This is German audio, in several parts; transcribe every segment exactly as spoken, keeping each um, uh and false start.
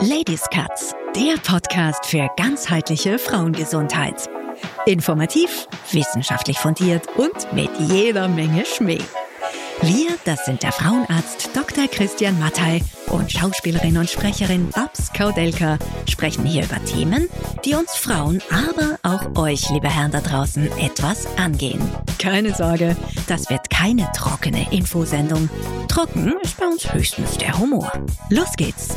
Ladies Cuts, der Podcast für ganzheitliche Frauengesundheit. Informativ, wissenschaftlich fundiert und mit jeder Menge Schmäh. Wir, das sind der Frauenarzt Doktor Christian Mattei und Schauspielerin und Sprecherin Babs Kaudelka, sprechen hier über Themen, die uns Frauen, aber auch euch, liebe Herren da draußen, etwas angehen. Keine Sorge, das wird keine trockene Infosendung. Trocken ist bei uns höchstens der Humor. Los geht's!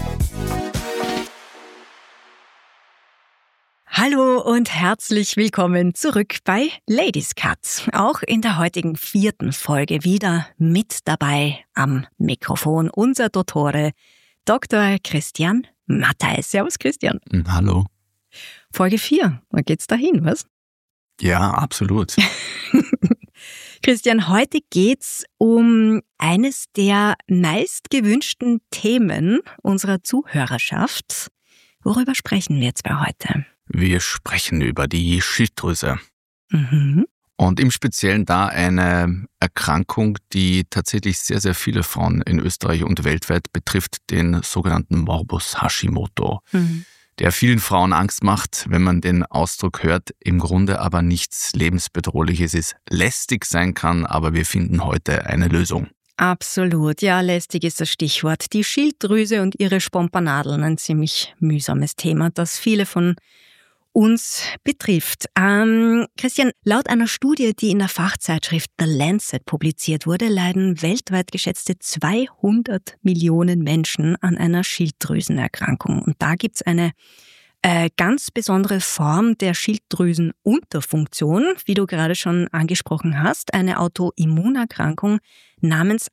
Hallo und herzlich willkommen zurück bei Ladies Cuts. Auch in der heutigen vierten Folge wieder mit dabei am Mikrofon unser Dottore Doktor Christian Mattei. Servus Christian. Hallo. Folge vier, wo geht's dahin, was? Ja, absolut. Christian, heute geht's um eines der meistgewünschten Themen unserer Zuhörerschaft. Worüber sprechen wir jetzt bei heute? Wir sprechen über die Schilddrüse. Mhm. Und im Speziellen da eine Erkrankung, die tatsächlich sehr, sehr viele Frauen in Österreich und weltweit betrifft, den sogenannten Morbus Hashimoto, Mhm. der vielen Frauen Angst macht, wenn man den Ausdruck hört, im Grunde aber nichts Lebensbedrohliches ist, lästig sein kann, aber wir finden heute eine Lösung. Absolut, ja, lästig ist das Stichwort. Die Schilddrüse und ihre Spompernadeln, ein ziemlich mühsames Thema, das viele von uns betrifft. Ähm, Christian, laut einer Studie, die in der Fachzeitschrift The Lancet publiziert wurde, leiden weltweit geschätzte zweihundert Millionen Menschen an einer Schilddrüsenerkrankung. Und da gibt's eine äh, ganz besondere Form der Schilddrüsenunterfunktion, wie du gerade schon angesprochen hast, eine Autoimmunerkrankung namens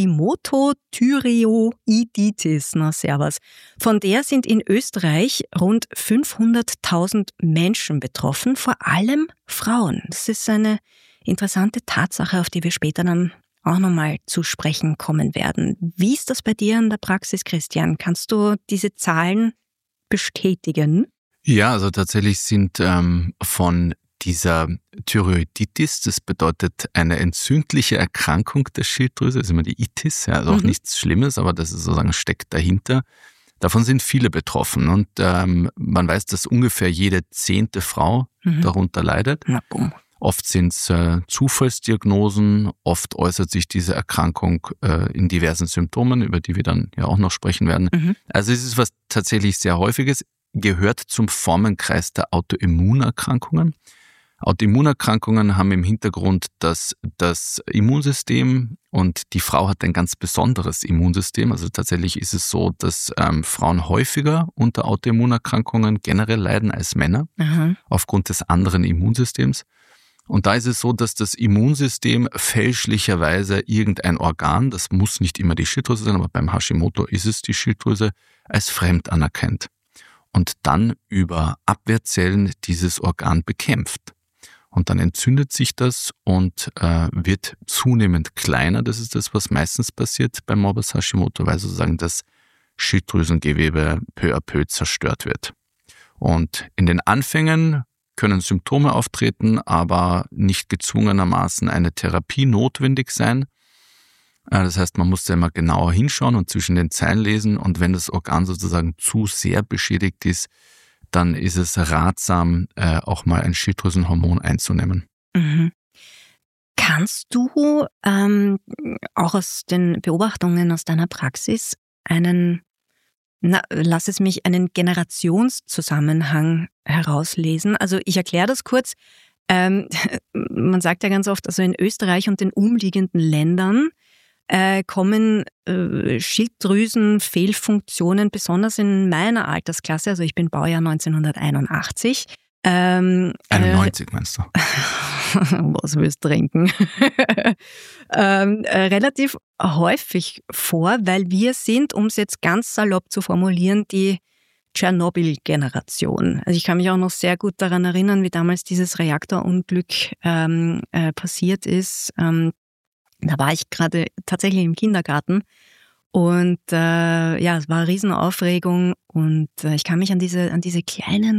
Hashimoto-Thyreoiditis. Na, servus. Von der sind in Österreich rund fünfhunderttausend Menschen betroffen, vor allem Frauen. Das ist eine interessante Tatsache, auf die wir später dann auch nochmal zu sprechen kommen werden. Wie ist das bei dir in der Praxis, Christian? Kannst du diese Zahlen bestätigen? Ja, also tatsächlich sind ähm, von dieser Thyreoiditis, das bedeutet eine entzündliche Erkrankung der Schilddrüse, das ist immer die Itis, ja, also auch Mhm. nichts Schlimmes, aber das ist sozusagen steckt dahinter. Davon sind viele betroffen und ähm, man weiß, dass ungefähr jede zehnte Frau Mhm. darunter leidet. Na bumm. Oft sind es äh, Zufallsdiagnosen, oft äußert sich diese Erkrankung äh, in diversen Symptomen, über die wir dann ja auch noch sprechen werden. Mhm. Also es ist was tatsächlich sehr Häufiges, gehört zum Formenkreis der Autoimmunerkrankungen. Autoimmunerkrankungen haben im Hintergrund, dass das Immunsystem, und die Frau hat ein ganz besonderes Immunsystem, also tatsächlich ist es so, dass ähm, Frauen häufiger unter Autoimmunerkrankungen generell leiden als Männer, Aha. aufgrund des anderen Immunsystems. Und da ist es so, dass das Immunsystem fälschlicherweise irgendein Organ, das muss nicht immer die Schilddrüse sein, aber beim Hashimoto ist es die Schilddrüse, als fremd anerkennt und dann über Abwehrzellen dieses Organ bekämpft. Und dann entzündet sich das und äh, wird zunehmend kleiner. Das ist das, was meistens passiert beim Morbus Hashimoto, weil sozusagen das Schilddrüsengewebe peu à peu zerstört wird. Und in den Anfängen können Symptome auftreten, aber nicht gezwungenermaßen eine Therapie notwendig sein. Das heißt, man muss da immer genauer hinschauen und zwischen den Zeilen lesen. Und wenn das Organ sozusagen zu sehr beschädigt ist, dann ist es ratsam, auch mal ein Schilddrüsenhormon einzunehmen. Mhm. Kannst du ähm, auch aus den Beobachtungen aus deiner Praxis einen, na, lass es mich, einen Generationszusammenhang herauslesen? Also ich erkläre das kurz. Ähm, man sagt ja ganz oft, also in Österreich und den umliegenden Ländern äh, kommen äh, Schilddrüsenfehlfunktionen, besonders in meiner Altersklasse, also ich bin Baujahr neunzehnhunderteinundachtzig. Ähm, einundneunzig meinst du? Was willst du trinken? ähm, äh, relativ häufig vor, weil wir sind, um es jetzt ganz salopp zu formulieren, die Tschernobyl-Generation. Also ich kann mich auch noch sehr gut daran erinnern, wie damals dieses Reaktorunglück ähm, äh, passiert ist. Ähm, da war ich gerade tatsächlich im Kindergarten und äh, ja, es war eine Riesenaufregung und äh, ich kann mich an diese, an diese kleinen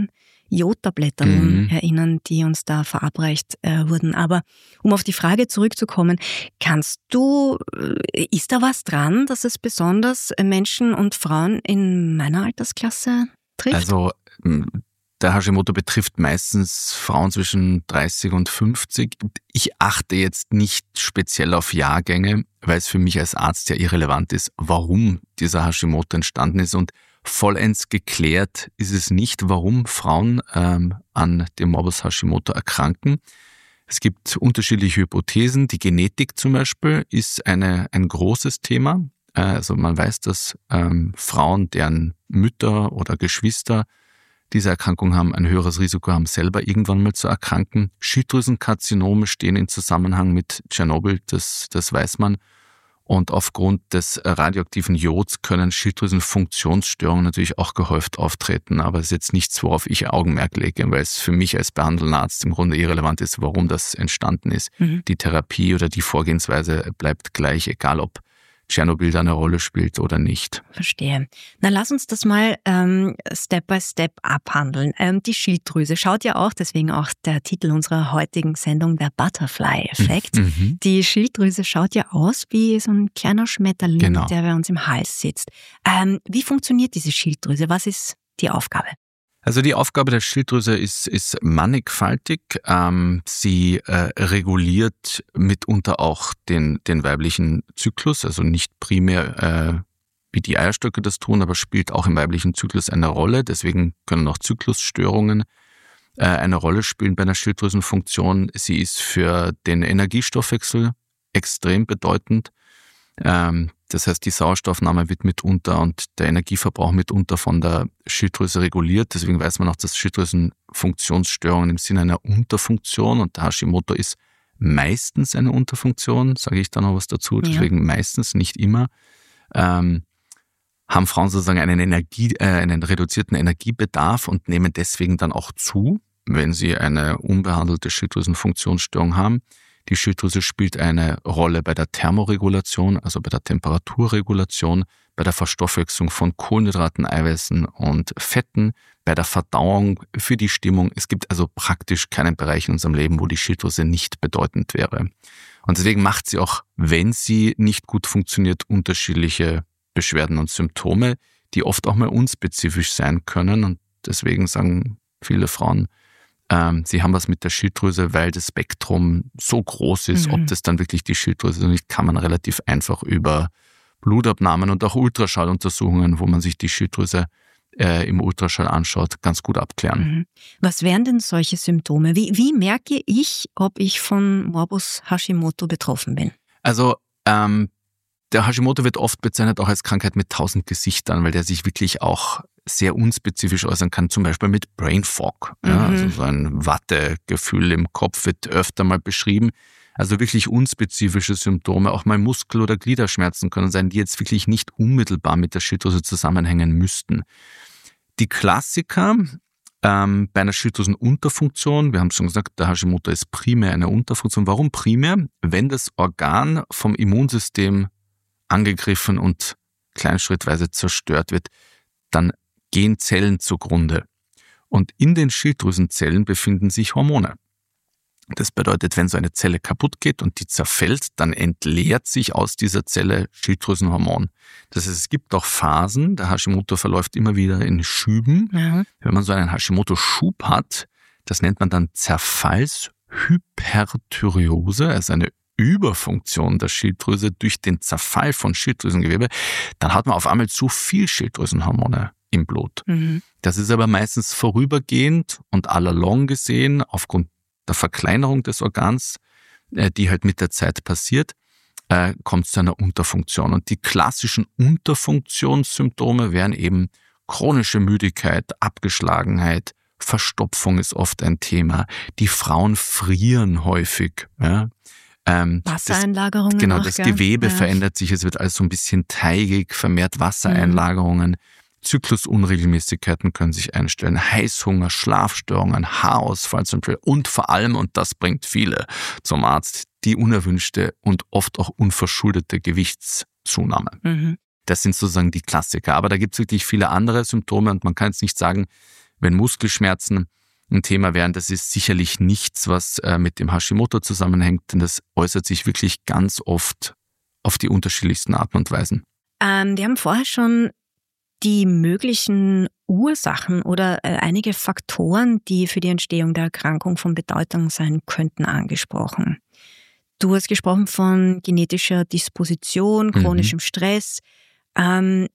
Jodtabletten Mhm. erinnern, die uns da verabreicht äh, wurden. Aber um auf die Frage zurückzukommen, kannst du, äh, ist da was dran, dass es besonders Menschen und Frauen in meiner Altersklasse trifft? Also m, der Hashimoto betrifft meistens Frauen zwischen dreißig und fünfzig. Ich achte jetzt nicht speziell auf Jahrgänge, weil es für mich als Arzt ja irrelevant ist, warum dieser Hashimoto entstanden ist. Und vollends geklärt ist es nicht, warum Frauen ähm, an dem Morbus Hashimoto erkranken. Es gibt unterschiedliche Hypothesen. Die Genetik zum Beispiel ist eine, ein großes Thema. Also man weiß, dass ähm, Frauen, deren Mütter oder Geschwister diese Erkrankung haben, ein höheres Risiko haben, selber irgendwann mal zu erkranken. Schilddrüsenkarzinome stehen in Zusammenhang mit Tschernobyl, das, das weiß man. Und aufgrund des radioaktiven Jods können Schilddrüsenfunktionsstörungen natürlich auch gehäuft auftreten. Aber es ist jetzt nichts, worauf ich Augenmerk lege, weil es für mich als behandelnder Arzt im Grunde irrelevant ist, warum das entstanden ist. Mhm. Die Therapie oder die Vorgehensweise bleibt gleich, egal ob Tschernobyl da eine Rolle spielt oder nicht. Verstehe. Na, lass uns das mal ähm, Step by Step abhandeln. Ähm, die Schilddrüse schaut ja auch, deswegen auch der Titel unserer heutigen Sendung, der Butterfly-Effekt. Mhm. Die Schilddrüse schaut ja aus wie so ein kleiner Schmetterling, genau, der bei uns im Hals sitzt. Ähm, wie funktioniert diese Schilddrüse? Was ist die Aufgabe? Also die Aufgabe der Schilddrüse ist, ist mannigfaltig. Ähm, sie äh, reguliert mitunter auch den, den weiblichen Zyklus, also nicht primär äh, wie die Eierstöcke das tun, aber spielt auch im weiblichen Zyklus eine Rolle. Deswegen können auch Zyklusstörungen äh, eine Rolle spielen bei einer Schilddrüsenfunktion. Sie ist für den Energiestoffwechsel extrem bedeutend. Ähm, Das heißt, die Sauerstoffnahme wird mitunter und der Energieverbrauch mitunter von der Schilddrüse reguliert. Deswegen weiß man auch, dass Schilddrüsenfunktionsstörungen im Sinne einer Unterfunktion, und der Hashimoto ist meistens eine Unterfunktion, sage ich da noch was dazu, deswegen ja. meistens, nicht immer, ähm, haben Frauen sozusagen einen, Energie, äh, einen reduzierten Energiebedarf und nehmen deswegen dann auch zu, wenn sie eine unbehandelte Schilddrüsenfunktionsstörung haben. Die Schilddrüse spielt eine Rolle bei der Thermoregulation, also bei der Temperaturregulation, bei der Verstoffwechslung von Kohlenhydraten, Eiweißen und Fetten, bei der Verdauung, für die Stimmung. Es gibt also praktisch keinen Bereich in unserem Leben, wo die Schilddrüse nicht bedeutend wäre. Und deswegen macht sie auch, wenn sie nicht gut funktioniert, unterschiedliche Beschwerden und Symptome, die oft auch mal unspezifisch sein können. Und deswegen sagen viele Frauen, Ähm, sie haben was mit der Schilddrüse, weil das Spektrum so groß ist. Mhm. Ob das dann wirklich die Schilddrüse ist oder nicht, kann man relativ einfach über Blutabnahmen und auch Ultraschalluntersuchungen, wo man sich die Schilddrüse äh, im Ultraschall anschaut, ganz gut abklären. Mhm. Was wären denn solche Symptome? Wie, wie merke ich, ob ich von Morbus Hashimoto betroffen bin? Also ähm, der Hashimoto wird oft bezeichnet auch als Krankheit mit tausend Gesichtern, weil der sich wirklich auch sehr unspezifisch äußern kann, zum Beispiel mit Brain Fog. Ja, mhm. Also so ein Wattegefühl im Kopf wird öfter mal beschrieben. Also wirklich unspezifische Symptome, auch mal Muskel- oder Gliederschmerzen können sein, die jetzt wirklich nicht unmittelbar mit der Schilddrüse zusammenhängen müssten. Die Klassiker ähm, bei einer Schilddrüsenunterfunktion, wir haben schon gesagt, der Hashimoto ist primär eine Unterfunktion. Warum primär? Wenn das Organ vom Immunsystem angegriffen und kleinschrittweise zerstört wird, dann gehen Zellen zugrunde. Und in den Schilddrüsenzellen befinden sich Hormone. Das bedeutet, wenn so eine Zelle kaputt geht und die zerfällt, dann entleert sich aus dieser Zelle Schilddrüsenhormon. Das heißt, es gibt auch Phasen, der Hashimoto verläuft immer wieder in Schüben. Mhm. Wenn man so einen Hashimoto-Schub hat, das nennt man dann Zerfallshyperthyreose, also eine Überfunktion der Schilddrüse durch den Zerfall von Schilddrüsengewebe, dann hat man auf einmal zu viel Schilddrüsenhormone im Blut. Mhm. Das ist aber meistens vorübergehend und all along gesehen, aufgrund der Verkleinerung des Organs, die halt mit der Zeit passiert, kommt es zu einer Unterfunktion. Und die klassischen Unterfunktionssymptome wären eben chronische Müdigkeit, Abgeschlagenheit, Verstopfung ist oft ein Thema. Die Frauen frieren häufig. Ja. Ähm, Wassereinlagerungen. Das, genau, auch, das gell? Gewebe ja. verändert sich, es wird alles so ein bisschen teigig, vermehrt Wassereinlagerungen. Mhm. Zyklusunregelmäßigkeiten können sich einstellen, Heißhunger, Schlafstörungen, Haarausfall zum Beispiel und vor allem, und das bringt viele zum Arzt, die unerwünschte und oft auch unverschuldete Gewichtszunahme. Mhm. Das sind sozusagen die Klassiker. Aber da gibt es wirklich viele andere Symptome und man kann jetzt nicht sagen, wenn Muskelschmerzen ein Thema wären. Das ist sicherlich nichts, was äh, mit dem Hashimoto zusammenhängt, denn das äußert sich wirklich ganz oft auf die unterschiedlichsten Arten und Weisen. Ähm, wir haben vorher schon die möglichen Ursachen oder äh, einige Faktoren, die für die Entstehung der Erkrankung von Bedeutung sein könnten, angesprochen. Du hast gesprochen von genetischer Disposition, chronischem mhm. Stress. Ähm,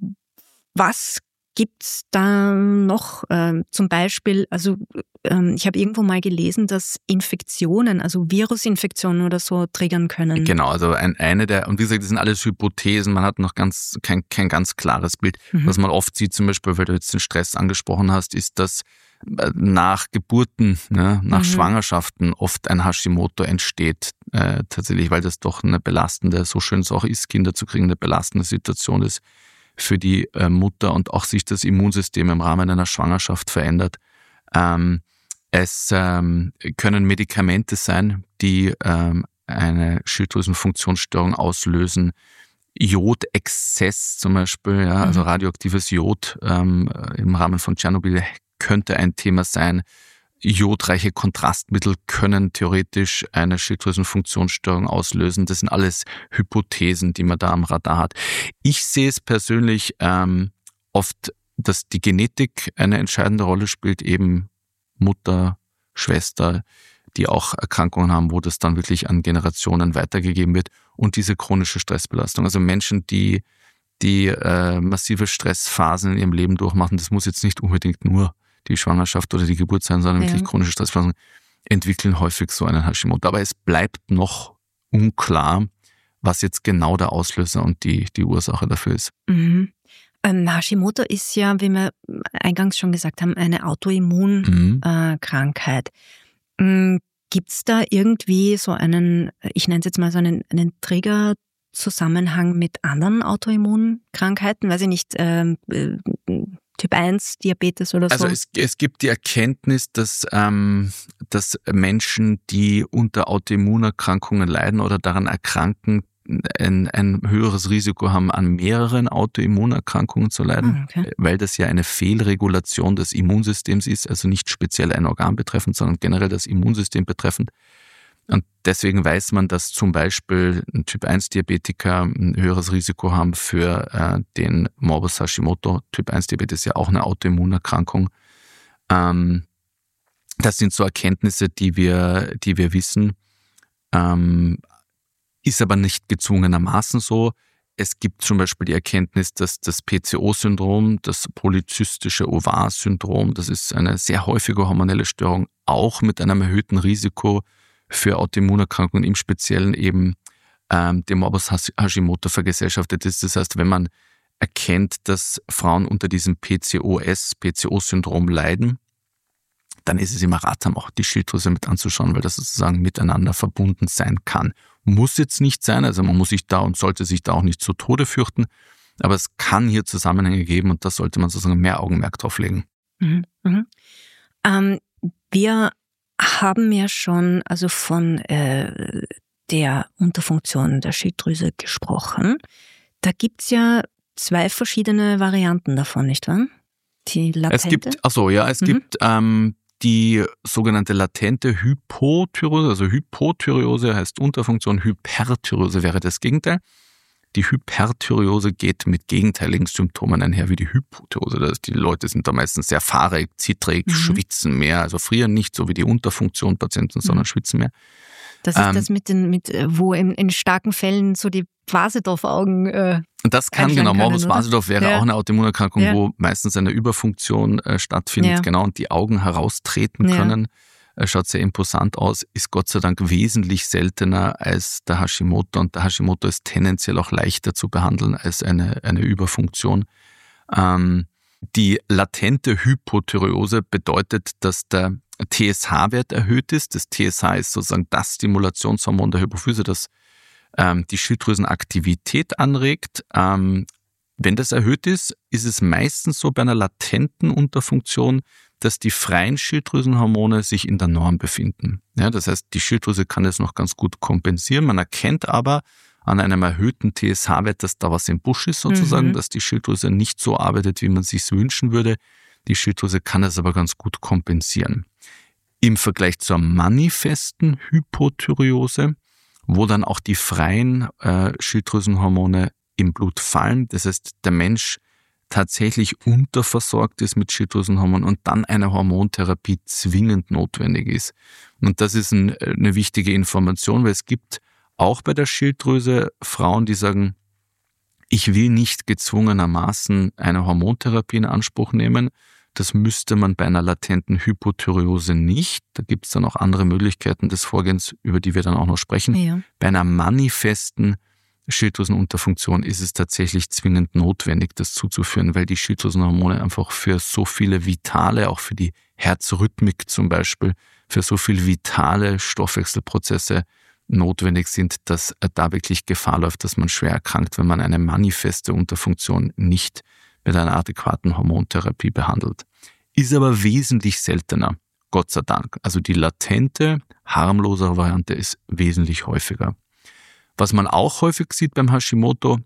was gibt's da noch? Ähm, zum Beispiel, also ähm, ich habe irgendwo mal gelesen, dass Infektionen, also Virusinfektionen oder so triggern können. Genau, also ein, eine der, und wie gesagt, das sind alles Hypothesen, man hat noch ganz kein, kein ganz klares Bild. Mhm. Was man oft sieht, zum Beispiel, weil du jetzt den Stress angesprochen hast, ist, dass nach Geburten, ne, nach mhm. Schwangerschaften oft ein Hashimoto entsteht, äh, tatsächlich, weil das doch eine belastende, so schön es auch ist, Kinder zu kriegen, eine belastende Situation ist für die äh, Mutter und auch sich das Immunsystem im Rahmen einer Schwangerschaft verändert. Ähm, es ähm, können Medikamente sein, die ähm, eine Schilddrüsenfunktionsstörung auslösen. Jodexzess zum Beispiel, ja, also radioaktives Jod ähm, im Rahmen von Tschernobyl könnte ein Thema sein. Jodreiche Kontrastmittel können theoretisch eine Schilddrüsenfunktionsstörung auslösen. Das sind alles Hypothesen, die man da am Radar hat. Ich sehe es persönlich ähm, oft, dass die Genetik eine entscheidende Rolle spielt, eben Mutter, Schwester, die auch Erkrankungen haben, wo das dann wirklich an Generationen weitergegeben wird und diese chronische Stressbelastung. Also Menschen, die die äh, massive Stressphasen in ihrem Leben durchmachen, das muss jetzt nicht unbedingt nur die Schwangerschaft oder die Geburt sein, sondern ja. wirklich chronische Stressbelastung, entwickeln häufig so einen Hashimoto. Aber es bleibt noch unklar, was jetzt genau der Auslöser und die, die Ursache dafür ist. Mhm. Ähm, Hashimoto ist ja, wie wir eingangs schon gesagt haben, eine Autoimmunkrankheit. Mhm. Äh, Gibt es da irgendwie so einen, ich nenne es jetzt mal so einen, einen Trigger-Zusammenhang mit anderen Autoimmunkrankheiten? Weiß ich nicht, ähm, äh, Typ eins Diabetes oder so? Also es, es gibt die Erkenntnis, dass, ähm, dass Menschen, die unter Autoimmunerkrankungen leiden oder daran erkranken, ein, ein höheres Risiko haben, an mehreren Autoimmunerkrankungen zu leiden, okay. weil das ja eine Fehlregulation des Immunsystems ist, also nicht speziell ein Organ betreffend, sondern generell das Immunsystem betreffend. Und deswegen weiß man, dass zum Beispiel Typ eins Diabetiker ein höheres Risiko haben für äh, den Morbus Hashimoto. Typ eins Diabetes ist ja auch eine Autoimmunerkrankung. Ähm, das sind so Erkenntnisse, die wir, die wir wissen. Ähm, ist aber nicht gezwungenermaßen so. Es gibt zum Beispiel die Erkenntnis, dass das P C O-Syndrom, das polyzystische Ovar-Syndrom, das ist eine sehr häufige hormonelle Störung, auch mit einem erhöhten Risiko für Autoimmunerkrankungen, im Speziellen eben ähm, dem Morbus Hashimoto vergesellschaftet ist. Das heißt, wenn man erkennt, dass Frauen unter diesem P C O S, P C O-Syndrom leiden, dann ist es immer ratsam, auch die Schilddrüse mit anzuschauen, weil das sozusagen miteinander verbunden sein kann. Muss jetzt nicht sein, also man muss sich da und sollte sich da auch nicht zu Tode fürchten, aber es kann hier Zusammenhänge geben und da sollte man sozusagen mehr Augenmerk drauf legen. Mhm, mhm. Ähm, wir haben ja schon also von äh, der Unterfunktion der Schilddrüse gesprochen. Da gibt's ja zwei verschiedene Varianten davon, nicht wahr? Die latente? Es gibt, ach so, ja, es mhm. gibt ähm, die sogenannte latente Hypothyreose, also Hypothyreose heißt Unterfunktion, Hyperthyreose wäre das Gegenteil. Die Hyperthyreose geht mit gegenteiligen Symptomen einher wie die Hypothyreose. Die Leute sind da meistens sehr fahrig, zittrig, mhm. schwitzen mehr, also frieren nicht so wie die Unterfunktion-Patienten, sondern mhm. schwitzen mehr. Das ist ähm, das mit den, mit, wo in, in starken Fällen so die Basedorf-Augen äh, Das kann, genau, Morbus Basedorf wäre ja. auch eine Autoimmunerkrankung, ja. wo meistens eine Überfunktion äh, stattfindet, ja. genau, und die Augen heraustreten ja. können. Äh, schaut sehr imposant aus, ist Gott sei Dank wesentlich seltener als der Hashimoto und der Hashimoto ist tendenziell auch leichter zu behandeln als eine, eine Überfunktion. Ähm, die latente Hypothyreose bedeutet, dass der T S H-Wert erhöht ist. Das T S H ist sozusagen das Stimulationshormon der Hypophyse, das ähm, die Schilddrüsenaktivität anregt. Ähm, wenn das erhöht ist, ist es meistens so bei einer latenten Unterfunktion, dass die freien Schilddrüsenhormone sich in der Norm befinden. Ja, das heißt, die Schilddrüse kann das noch ganz gut kompensieren. Man erkennt aber an einem erhöhten T S H-Wert, dass da was im Busch ist sozusagen, mhm. dass die Schilddrüse nicht so arbeitet, wie man sich wünschen würde. Die Schilddrüse kann das aber ganz gut kompensieren. Im Vergleich zur manifesten Hypothyreose, wo dann auch die freien äh, Schilddrüsenhormone im Blut fallen, das heißt, der Mensch tatsächlich unterversorgt ist mit Schilddrüsenhormonen und dann eine Hormontherapie zwingend notwendig ist. Und das ist ein, eine wichtige Information, weil es gibt auch bei der Schilddrüse Frauen, die sagen, ich will nicht gezwungenermaßen eine Hormontherapie in Anspruch nehmen. Das müsste man bei einer latenten Hypothyreose nicht. Da gibt es dann auch andere Möglichkeiten des Vorgehens, über die wir dann auch noch sprechen. Ja. Bei einer manifesten Schilddrüsenunterfunktion ist es tatsächlich zwingend notwendig, das zuzuführen, weil die Schilddrüsenhormone einfach für so viele vitale, auch für die Herzrhythmik zum Beispiel, für so viele vitale Stoffwechselprozesse notwendig sind, dass da wirklich Gefahr läuft, dass man schwer erkrankt, wenn man eine manifeste Unterfunktion nicht mit einer adäquaten Hormontherapie behandelt. Ist aber wesentlich seltener, Gott sei Dank. Also die latente, harmlosere Variante ist wesentlich häufiger. Was man auch häufig sieht beim Hashimoto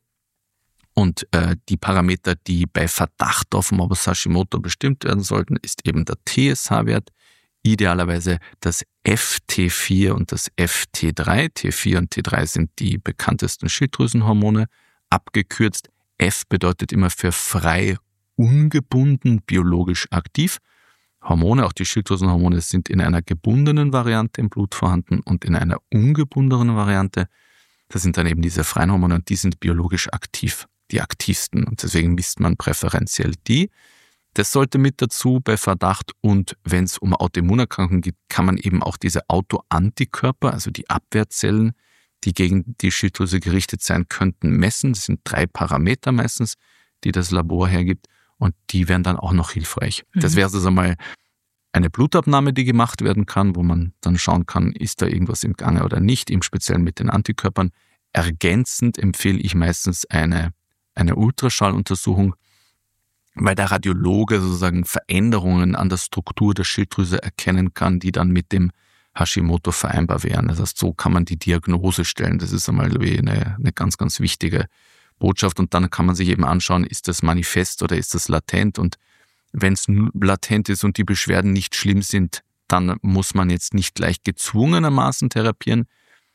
und äh, die Parameter, die bei Verdacht auf Morbus Hashimoto bestimmt werden sollten, ist eben der T S H-Wert, idealerweise das F T vier und das F T drei. T vier und T drei sind die bekanntesten Schilddrüsenhormone. Abgekürzt, F bedeutet immer für frei, ungebunden, biologisch aktiv. Hormone, auch die Schilddrüsenhormone, sind in einer gebundenen Variante im Blut vorhanden und in einer ungebundenen Variante. Das sind dann eben diese freien Hormone und die sind biologisch aktiv, die aktivsten. Und deswegen misst man präferenziell die. Das sollte mit dazu bei Verdacht und wenn es um Autoimmunerkrankungen geht, kann man eben auch diese Autoantikörper, also die Abwehrzellen, die gegen die Schilddrüse gerichtet sein könnten, messen. Das sind drei Parameter meistens, die das Labor hergibt und die wären dann auch noch hilfreich. Mhm. Das wäre also mal eine Blutabnahme, die gemacht werden kann, wo man dann schauen kann, ist da irgendwas im Gange oder nicht, im Speziellen mit den Antikörpern. Ergänzend empfehle ich meistens eine, eine Ultraschalluntersuchung, weil der Radiologe sozusagen Veränderungen an der Struktur der Schilddrüse erkennen kann, die dann mit dem Hashimoto vereinbar wären. Das heißt, so kann man die Diagnose stellen. Das ist einmal eine, eine ganz, ganz wichtige Botschaft. Und dann kann man sich eben anschauen, ist das manifest oder ist das latent? Und wenn es latent ist und die Beschwerden nicht schlimm sind, dann muss man jetzt nicht gleich gezwungenermaßen therapieren.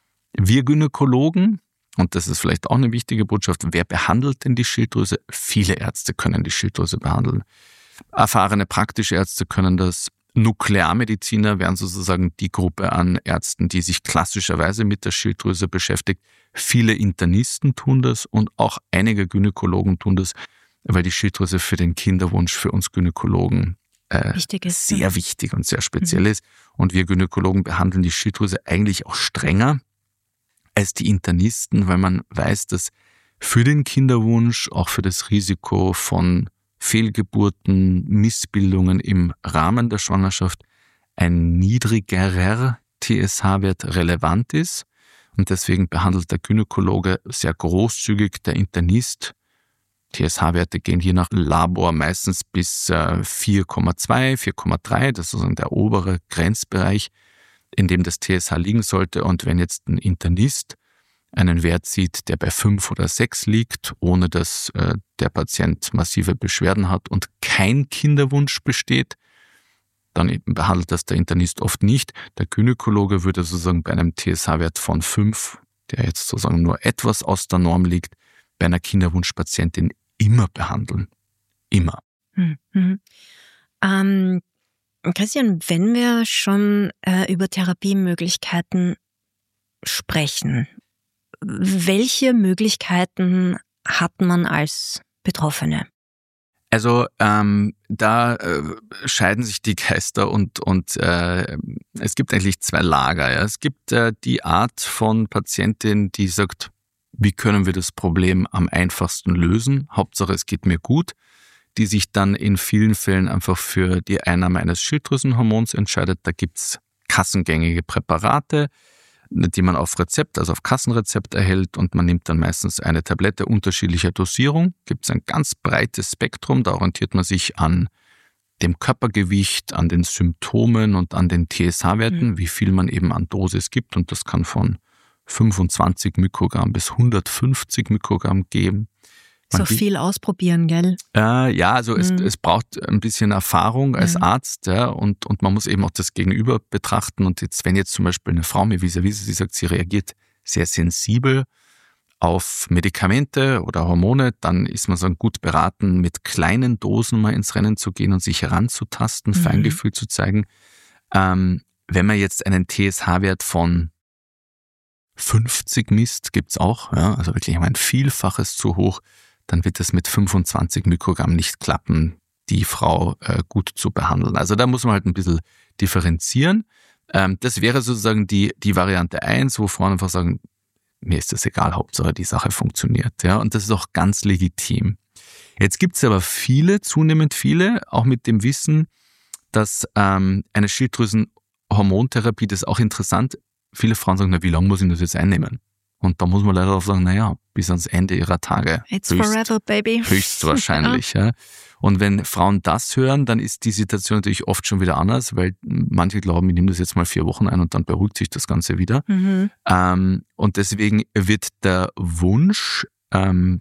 Wir Gynäkologen, und das ist vielleicht auch eine wichtige Botschaft, wer behandelt denn die Schilddrüse? Viele Ärzte können die Schilddrüse behandeln. Erfahrene praktische Ärzte können das. Nuklearmediziner wären sozusagen die Gruppe an Ärzten, die sich klassischerweise mit der Schilddrüse beschäftigt. Viele Internisten tun das und auch einige Gynäkologen tun das, weil die Schilddrüse für den Kinderwunsch für uns Gynäkologen äh, wichtig ist, sehr ja. wichtig und sehr speziell mhm. ist. Und wir Gynäkologen behandeln die Schilddrüse eigentlich auch strenger als die Internisten, weil man weiß, dass für den Kinderwunsch, auch für das Risiko von Fehlgeburten, Missbildungen im Rahmen der Schwangerschaft ein niedrigerer T S H-Wert relevant ist. Und deswegen behandelt der Gynäkologe sehr großzügig, der Internist. T S H-Werte gehen je nach Labor meistens bis vier Komma zwei, vier Komma drei. Das ist sozusagen der obere Grenzbereich, in dem das T S H liegen sollte. Und wenn jetzt ein Internist einen Wert sieht, der bei fünf oder sechs liegt, ohne dass äh, der Patient massive Beschwerden hat und kein Kinderwunsch besteht, dann behandelt das der Internist oft nicht. Der Gynäkologe würde sozusagen bei einem T S H-Wert von fünf, der jetzt sozusagen nur etwas aus der Norm liegt, bei einer Kinderwunschpatientin immer behandeln. Immer. Mhm. Ähm, Christian, wenn wir schon äh, über Therapiemöglichkeiten sprechen, welche Möglichkeiten hat man als Betroffene? Also ähm, da äh, scheiden sich die Geister und, und äh, es gibt eigentlich zwei Lager. Ja. Es gibt äh, die Art von Patientin, die sagt, wie können wir das Problem am einfachsten lösen? Hauptsache es geht mir gut, die sich dann in vielen Fällen einfach für die Einnahme eines Schilddrüsenhormons entscheidet. Da gibt's kassengängige Präparate, die man auf Rezept, also auf Kassenrezept erhält und man nimmt dann meistens eine Tablette unterschiedlicher Dosierung. Gibt es ein ganz breites Spektrum, da orientiert man sich an dem Körpergewicht, an den Symptomen und an den T S H-Werten, mhm. wie viel man eben an Dosis gibt und das kann von fünfundzwanzig Mikrogramm bis hundertfünfzig Mikrogramm geben. So viel ausprobieren, gell? Äh, ja, also mhm. es, es braucht ein bisschen Erfahrung als Mhm. Arzt, ja, und, und man muss eben auch das Gegenüber betrachten. Und jetzt, wenn jetzt zum Beispiel eine Frau mir vis-à-vis, sie sagt, sie reagiert sehr sensibel auf Medikamente oder Hormone, dann ist man so gut beraten, mit kleinen Dosen mal ins Rennen zu gehen und sich heranzutasten, mhm. Feingefühl zu zeigen. Ähm, wenn man jetzt einen T S H-Wert von fünfzig misst, gibt's auch, ja, also wirklich ein Vielfaches zu hoch, dann wird es mit fünfundzwanzig Mikrogramm nicht klappen, die Frau äh, gut zu behandeln. Also da muss man halt ein bisschen differenzieren. Ähm, das wäre sozusagen die, die Variante eins, wo Frauen einfach sagen, mir ist das egal, Hauptsache die Sache funktioniert. Ja, und das ist auch ganz legitim. Jetzt gibt's aber viele, zunehmend viele, auch mit dem Wissen, dass ähm, eine Schilddrüsenhormontherapie, das ist auch interessant, viele Frauen sagen, na, wie lange muss ich das jetzt einnehmen? Und da muss man leider auch sagen, naja, bis ans Ende ihrer Tage. It's höchst, forever, baby. Höchstwahrscheinlich. ja. Ja. Und wenn Frauen das hören, dann ist die Situation natürlich oft schon wieder anders, weil manche glauben, ich nehme das jetzt mal vier Wochen ein und dann beruhigt sich das Ganze wieder. Mhm. Ähm, und deswegen wird der Wunsch, ähm,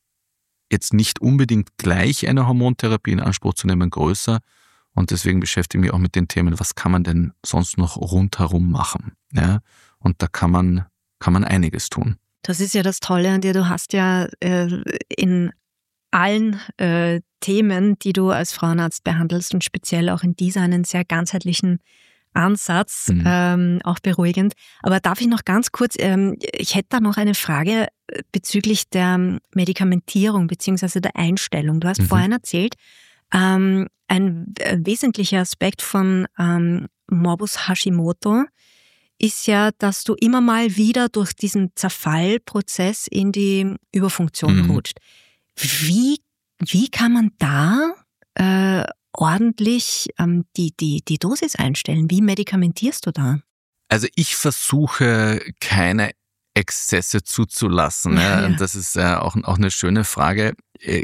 jetzt nicht unbedingt gleich eine Hormontherapie in Anspruch zu nehmen, größer. Und deswegen beschäftige ich mich auch mit den Themen, was kann man denn sonst noch rundherum machen? Ja? Und da kann man kann man einiges tun. Das ist ja das Tolle an dir. Du hast ja äh, in allen äh, Themen, die du als Frauenarzt behandelst und speziell auch in dieser einen sehr ganzheitlichen Ansatz, mhm. ähm, auch beruhigend. Aber darf ich noch ganz kurz, ähm, ich hätte da noch eine Frage bezüglich der Medikamentierung bzw. der Einstellung. Du hast mhm. vorhin erzählt, ähm, ein wesentlicher Aspekt von ähm, Morbus Hashimoto ist ja, dass du immer mal wieder durch diesen Zerfallprozess in die Überfunktion mhm. rutscht. Wie, wie kann man da äh, ordentlich ähm, die, die, die Dosis einstellen? Wie medikamentierst du da? Also ich versuche keine Exzesse zuzulassen. Ja, ja. Das ist äh, auch, auch eine schöne Frage.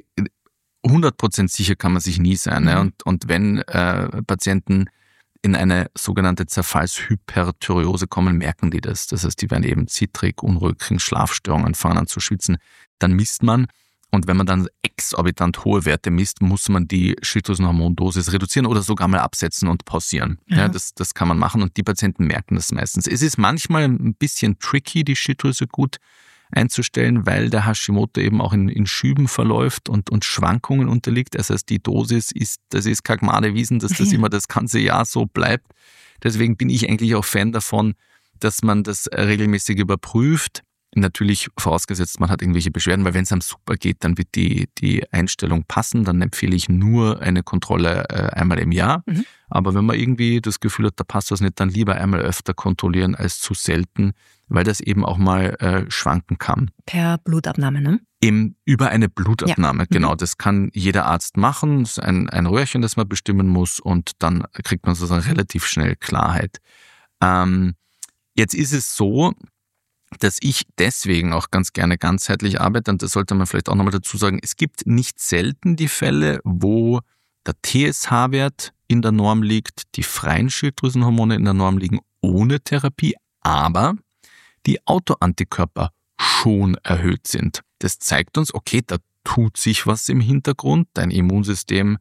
hundert Prozent sicher kann man sich nie sein. Mhm. Ja? Und, und wenn äh, Patienten in eine sogenannte Zerfallshyperthyreose kommen, merken die das. Das heißt, die werden eben zittrig, unruhig, kriegen Schlafstörungen, fangen an zu schwitzen. Dann misst man. Und wenn man dann exorbitant hohe Werte misst, muss man die Schilddrüsenhormondosis reduzieren oder sogar mal absetzen und pausieren. Ja. Ja, das, das kann man machen und die Patienten merken das meistens. Es ist manchmal ein bisschen tricky, die Schilddrüse gut einzustellen, weil der Hashimoto eben auch in, in Schüben verläuft und, und Schwankungen unterliegt. Das heißt, die Dosis ist, das ist kein Gmadewiesen, dass das immer das ganze Jahr so bleibt. Deswegen bin ich eigentlich auch Fan davon, dass man das regelmäßig überprüft. Natürlich vorausgesetzt, man hat irgendwelche Beschwerden, weil wenn es einem super geht, dann wird die, die Einstellung passen. Dann empfehle ich nur eine Kontrolle äh, einmal im Jahr. Mhm. Aber wenn man irgendwie das Gefühl hat, da passt was nicht, dann lieber einmal öfter kontrollieren als zu selten, weil das eben auch mal äh, schwanken kann. Per Blutabnahme, ne? Eben über eine Blutabnahme, ja. Genau. Mhm. Das kann jeder Arzt machen. Das ist ein, ein Röhrchen, das man bestimmen muss und dann kriegt man sozusagen relativ schnell Klarheit. Ähm, jetzt ist es so, dass ich deswegen auch ganz gerne ganzheitlich arbeite und das sollte man vielleicht auch nochmal dazu sagen, es gibt nicht selten die Fälle, wo der T S H-Wert in der Norm liegt, die freien Schilddrüsenhormone in der Norm liegen ohne Therapie, aber die Autoantikörper schon erhöht sind. Das zeigt uns, okay, da tut sich was im Hintergrund, dein Immunsystem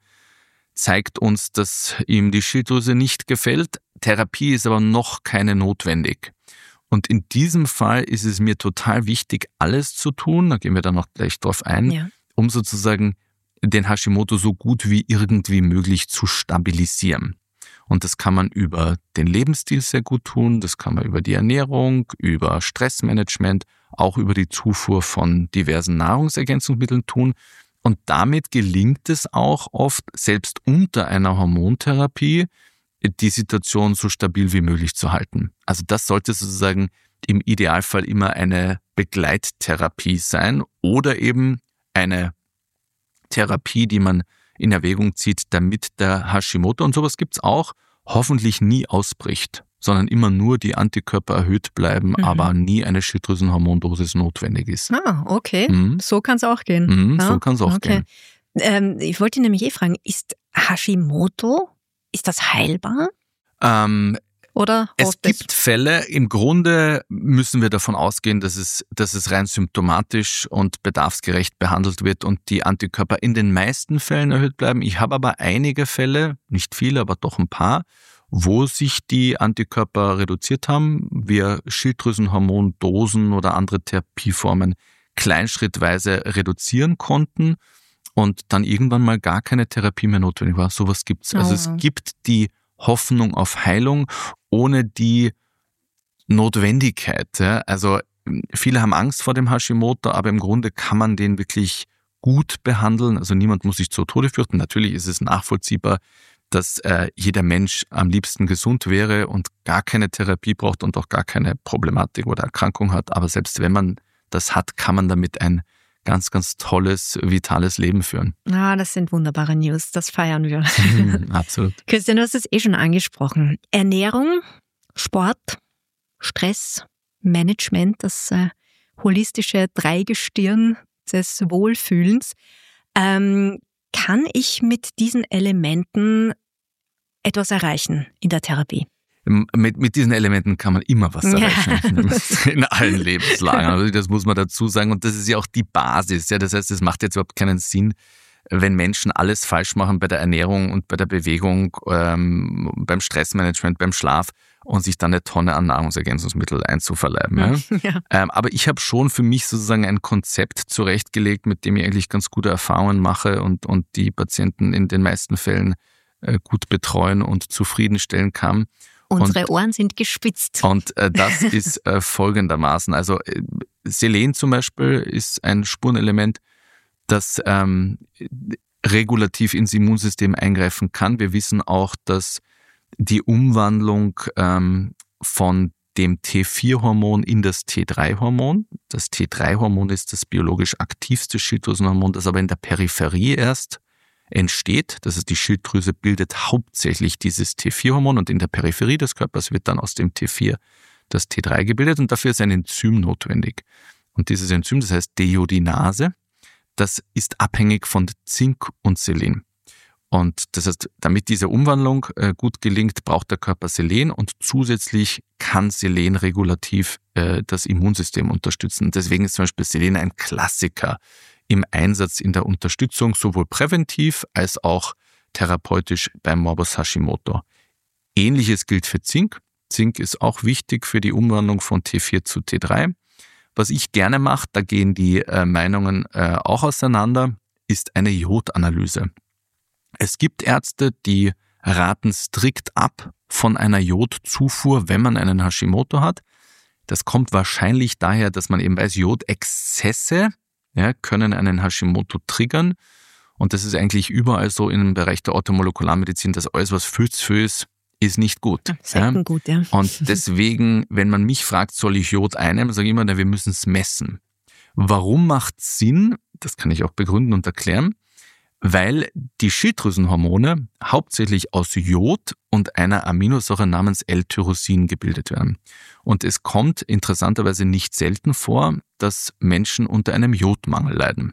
zeigt uns, dass ihm die Schilddrüse nicht gefällt, Therapie ist aber noch keine notwendig. Und in diesem Fall ist es mir total wichtig, alles zu tun, da gehen wir dann noch gleich drauf ein, ja. um sozusagen den Hashimoto so gut wie irgendwie möglich zu stabilisieren. Und das kann man über den Lebensstil sehr gut tun, das kann man über die Ernährung, über Stressmanagement, auch über die Zufuhr von diversen Nahrungsergänzungsmitteln tun. Und damit gelingt es auch oft, selbst unter einer Hormontherapie, die Situation so stabil wie möglich zu halten. Also das sollte sozusagen im Idealfall immer eine Begleittherapie sein oder eben eine Therapie, die man in Erwägung zieht, damit der Hashimoto, und sowas gibt's auch, hoffentlich nie ausbricht, sondern immer nur die Antikörper erhöht bleiben, mhm. aber nie eine Schilddrüsenhormondosis notwendig ist. Ah, okay. Mhm. So kann's auch gehen. Mhm, ja? So kann's auch okay. gehen. Ähm, ich wollte nämlich eh fragen, ist Hashimoto, ist das heilbar? Ähm, Oder es gibt Fälle, im Grunde müssen wir davon ausgehen, dass es, dass es rein symptomatisch und bedarfsgerecht behandelt wird und die Antikörper in den meisten Fällen erhöht bleiben. Ich habe aber einige Fälle, nicht viele, aber doch ein paar, wo sich die Antikörper reduziert haben, wir Schilddrüsenhormondosen oder andere Therapieformen kleinschrittweise reduzieren konnten und dann irgendwann mal gar keine Therapie mehr notwendig war. Sowas gibt's. Also Oh. es gibt die Hoffnung auf Heilung ohne die Notwendigkeit. Ja. Also viele haben Angst vor dem Hashimoto, aber im Grunde kann man den wirklich gut behandeln. Also niemand muss sich zu Tode fürchten. Natürlich ist es nachvollziehbar, dass äh, jeder Mensch am liebsten gesund wäre und gar keine Therapie braucht und auch gar keine Problematik oder Erkrankung hat. Aber selbst wenn man das hat, kann man damit ein ganz, ganz tolles, vitales Leben führen. Ah, das sind wunderbare News, das feiern wir. Mhm, absolut. Christian, du hast es eh schon angesprochen. Ernährung, Sport, Stress, Management, das äh, holistische Dreigestirn des Wohlfühlens. Ähm, kann ich mit diesen Elementen etwas erreichen in der Therapie? Mit, mit diesen Elementen kann man immer was erreichen, ja. In allen Lebenslagen. Also das muss man dazu sagen. Und das ist ja auch die Basis. Ja, das heißt, es macht jetzt überhaupt keinen Sinn, wenn Menschen alles falsch machen bei der Ernährung und bei der Bewegung, ähm, beim Stressmanagement, beim Schlaf und sich dann eine Tonne an Nahrungsergänzungsmittel einzuverleiben. Ja. Ja. Ähm, aber ich habe schon für mich sozusagen ein Konzept zurechtgelegt, mit dem ich eigentlich ganz gute Erfahrungen mache und, und die Patienten in den meisten Fällen äh, gut betreuen und zufriedenstellen kann. Unsere und, Ohren sind gespitzt. Und äh, das ist äh, folgendermaßen. Also äh, Selen zum Beispiel ist ein Spurenelement, das ähm, regulativ ins Immunsystem eingreifen kann. Wir wissen auch, dass die Umwandlung ähm, von dem T vier Hormon in das T drei Hormon, das T drei Hormon ist das biologisch aktivste Schilddrüsenhormon, das aber in der Peripherie erst entsteht. Das heißt, die Schilddrüse bildet hauptsächlich dieses T vier Hormon und in der Peripherie des Körpers wird dann aus dem T vier das T drei gebildet und dafür ist ein Enzym notwendig. Und dieses Enzym, das heißt Deiodinase, das ist abhängig von Zink und Selen. Und das heißt, damit diese Umwandlung äh, gut gelingt, braucht der Körper Selen und zusätzlich kann Selen regulativ äh, das Immunsystem unterstützen. Deswegen ist zum Beispiel Selen ein Klassiker im Einsatz in der Unterstützung, sowohl präventiv als auch therapeutisch beim Morbus Hashimoto. Ähnliches gilt für Zink. Zink ist auch wichtig für die Umwandlung von T vier zu T drei. Was ich gerne mache, da gehen die äh, Meinungen äh, auch auseinander, ist eine Jodanalyse. Es gibt Ärzte, die raten strikt ab von einer Jodzufuhr, wenn man einen Hashimoto hat. Das kommt wahrscheinlich daher, dass man eben weiß, Jodexzesse ja, können einen Hashimoto triggern. Und das ist eigentlich überall so im Bereich der Orthomolekularmedizin, dass alles, was Physphö ist, ist nicht gut. Selten ja. gut, ja. Und deswegen, wenn man mich fragt, soll ich Jod einnehmen, sage ich immer, na, wir müssen es messen. Warum macht es Sinn? Das kann ich auch begründen und erklären. Weil die Schilddrüsenhormone hauptsächlich aus Jod und einer Aminosäure namens L-Tyrosin gebildet werden. Und es kommt interessanterweise nicht selten vor, dass Menschen unter einem Jodmangel leiden.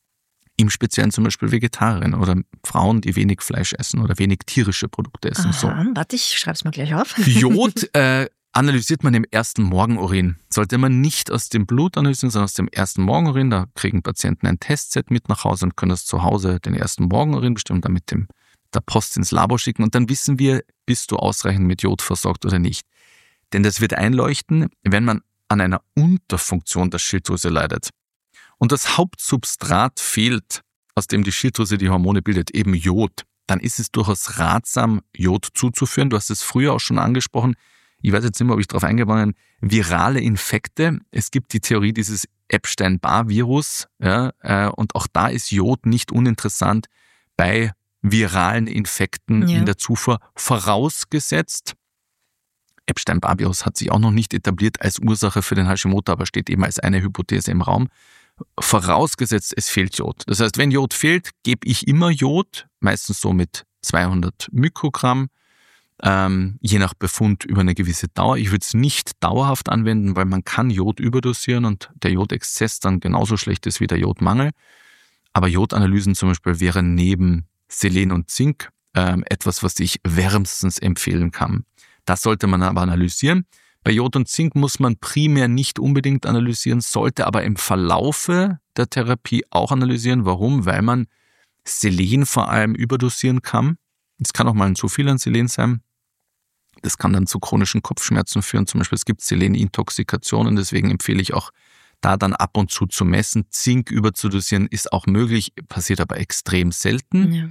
Im Speziellen zum Beispiel Vegetarier oder Frauen, die wenig Fleisch essen oder wenig tierische Produkte essen. Aha, so. Warte, ich schreib's mal gleich auf. Jod äh, analysiert man im ersten Morgenurin. Sollte man nicht aus dem Blut analysieren, sondern aus dem ersten Morgenurin. Da kriegen Patienten ein Testset mit nach Hause und können das zu Hause den ersten Morgenurin bestimmen, dann mit dem, der Post ins Labor schicken. Und dann wissen wir, bist du ausreichend mit Jod versorgt oder nicht. Denn das wird einleuchten, wenn man an einer Unterfunktion der Schilddrüse leidet. Und das Hauptsubstrat fehlt, aus dem die Schilddrüse die Hormone bildet, eben Jod. Dann ist es durchaus ratsam, Jod zuzuführen. Du hast es früher auch schon angesprochen. Ich weiß jetzt nicht mehr, ob ich darauf eingegangen bin, virale Infekte. Es gibt die Theorie dieses Epstein-Barr-Virus, ja, äh, und auch da ist Jod nicht uninteressant bei viralen Infekten ja. in der Zufuhr, vorausgesetzt. Epstein-Barr-Virus hat sich auch noch nicht etabliert als Ursache für den Hashimoto, aber steht eben als eine Hypothese im Raum. Vorausgesetzt, es fehlt Jod. Das heißt, wenn Jod fehlt, gebe ich immer Jod, meistens so mit zweihundert Mikrogramm. Ähm, je nach Befund über eine gewisse Dauer. Ich würde es nicht dauerhaft anwenden, weil man kann Jod überdosieren und der Jodexzess dann genauso schlecht ist wie der Jodmangel. Aber Jodanalysen zum Beispiel wären neben Selen und Zink ähm, etwas, was ich wärmstens empfehlen kann. Das sollte man aber analysieren. Bei Jod und Zink muss man primär nicht unbedingt analysieren, sollte aber im Verlaufe der Therapie auch analysieren. Warum? Weil man Selen vor allem überdosieren kann. Es kann auch mal ein zu viel an Selen sein. Das kann dann zu chronischen Kopfschmerzen führen. Zum Beispiel es gibt Selenintoxikationen, deswegen empfehle ich auch, da dann ab und zu zu messen. Zink überzudosieren ist auch möglich, passiert aber extrem selten. Ja.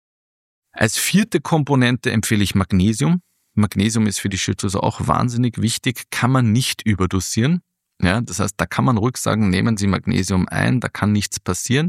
Als vierte Komponente empfehle ich Magnesium. Magnesium ist für die Schilddrüse auch wahnsinnig wichtig, kann man nicht überdosieren. Ja, das heißt, da kann man ruhig sagen, nehmen Sie Magnesium ein, da kann nichts passieren.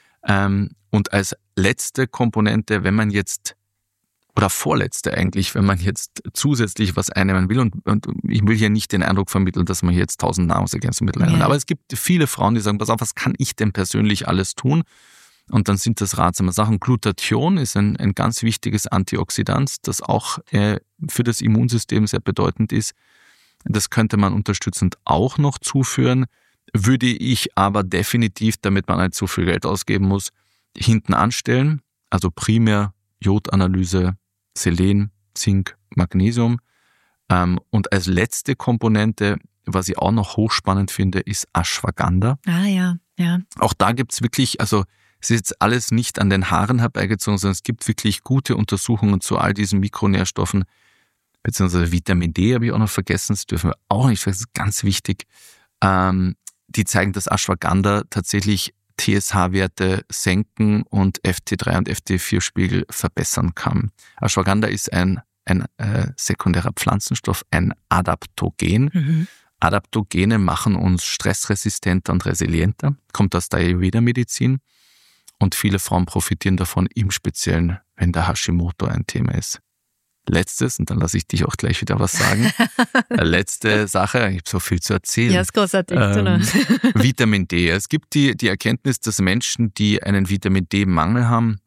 Und als letzte Komponente, wenn man jetzt, oder vorletzte eigentlich, wenn man jetzt zusätzlich was einnehmen will, und, und ich will hier nicht den Eindruck vermitteln, dass man hier jetzt tausend Nahrungsergänzungsmittel einnimmt, ja. aber es gibt viele Frauen, die sagen, pass auf, was kann ich denn persönlich alles tun? Und dann sind das ratsame Sachen. Glutathion ist ein, ein ganz wichtiges Antioxidant, das auch äh, für das Immunsystem sehr bedeutend ist. Das könnte man unterstützend auch noch zuführen, würde ich aber definitiv, damit man nicht zu viel Geld ausgeben muss, hinten anstellen. Also primär Jodanalyse, Selen, Zink, Magnesium. Ähm, und als letzte Komponente, was ich auch noch hochspannend finde, ist Ashwagandha. Ah ja, ja. Auch da gibt's wirklich, also es ist jetzt alles nicht an den Haaren herbeigezogen, sondern es gibt wirklich gute Untersuchungen zu all diesen Mikronährstoffen, beziehungsweise Vitamin D habe ich auch noch vergessen, das dürfen wir auch nicht vergessen, das ist ganz wichtig. Ähm, die zeigen, dass Ashwagandha tatsächlich T S H-Werte senken und F T drei und F T vier Spiegel verbessern kann. Ashwagandha ist ein, ein äh, sekundärer Pflanzenstoff, ein Adaptogen. Mhm. Adaptogene machen uns stressresistenter und resilienter, kommt aus der Ayurveda-Medizin. Und viele Frauen profitieren davon, im Speziellen, wenn der Hashimoto ein Thema ist. Letztes, und dann lasse ich dich auch gleich wieder was sagen. Letzte Sache, ich habe so viel zu erzählen. Ja, ist großartig. Ähm, Vitamin D. Es gibt die, die Erkenntnis, dass Menschen, die einen Vitamin D-Mangel haben,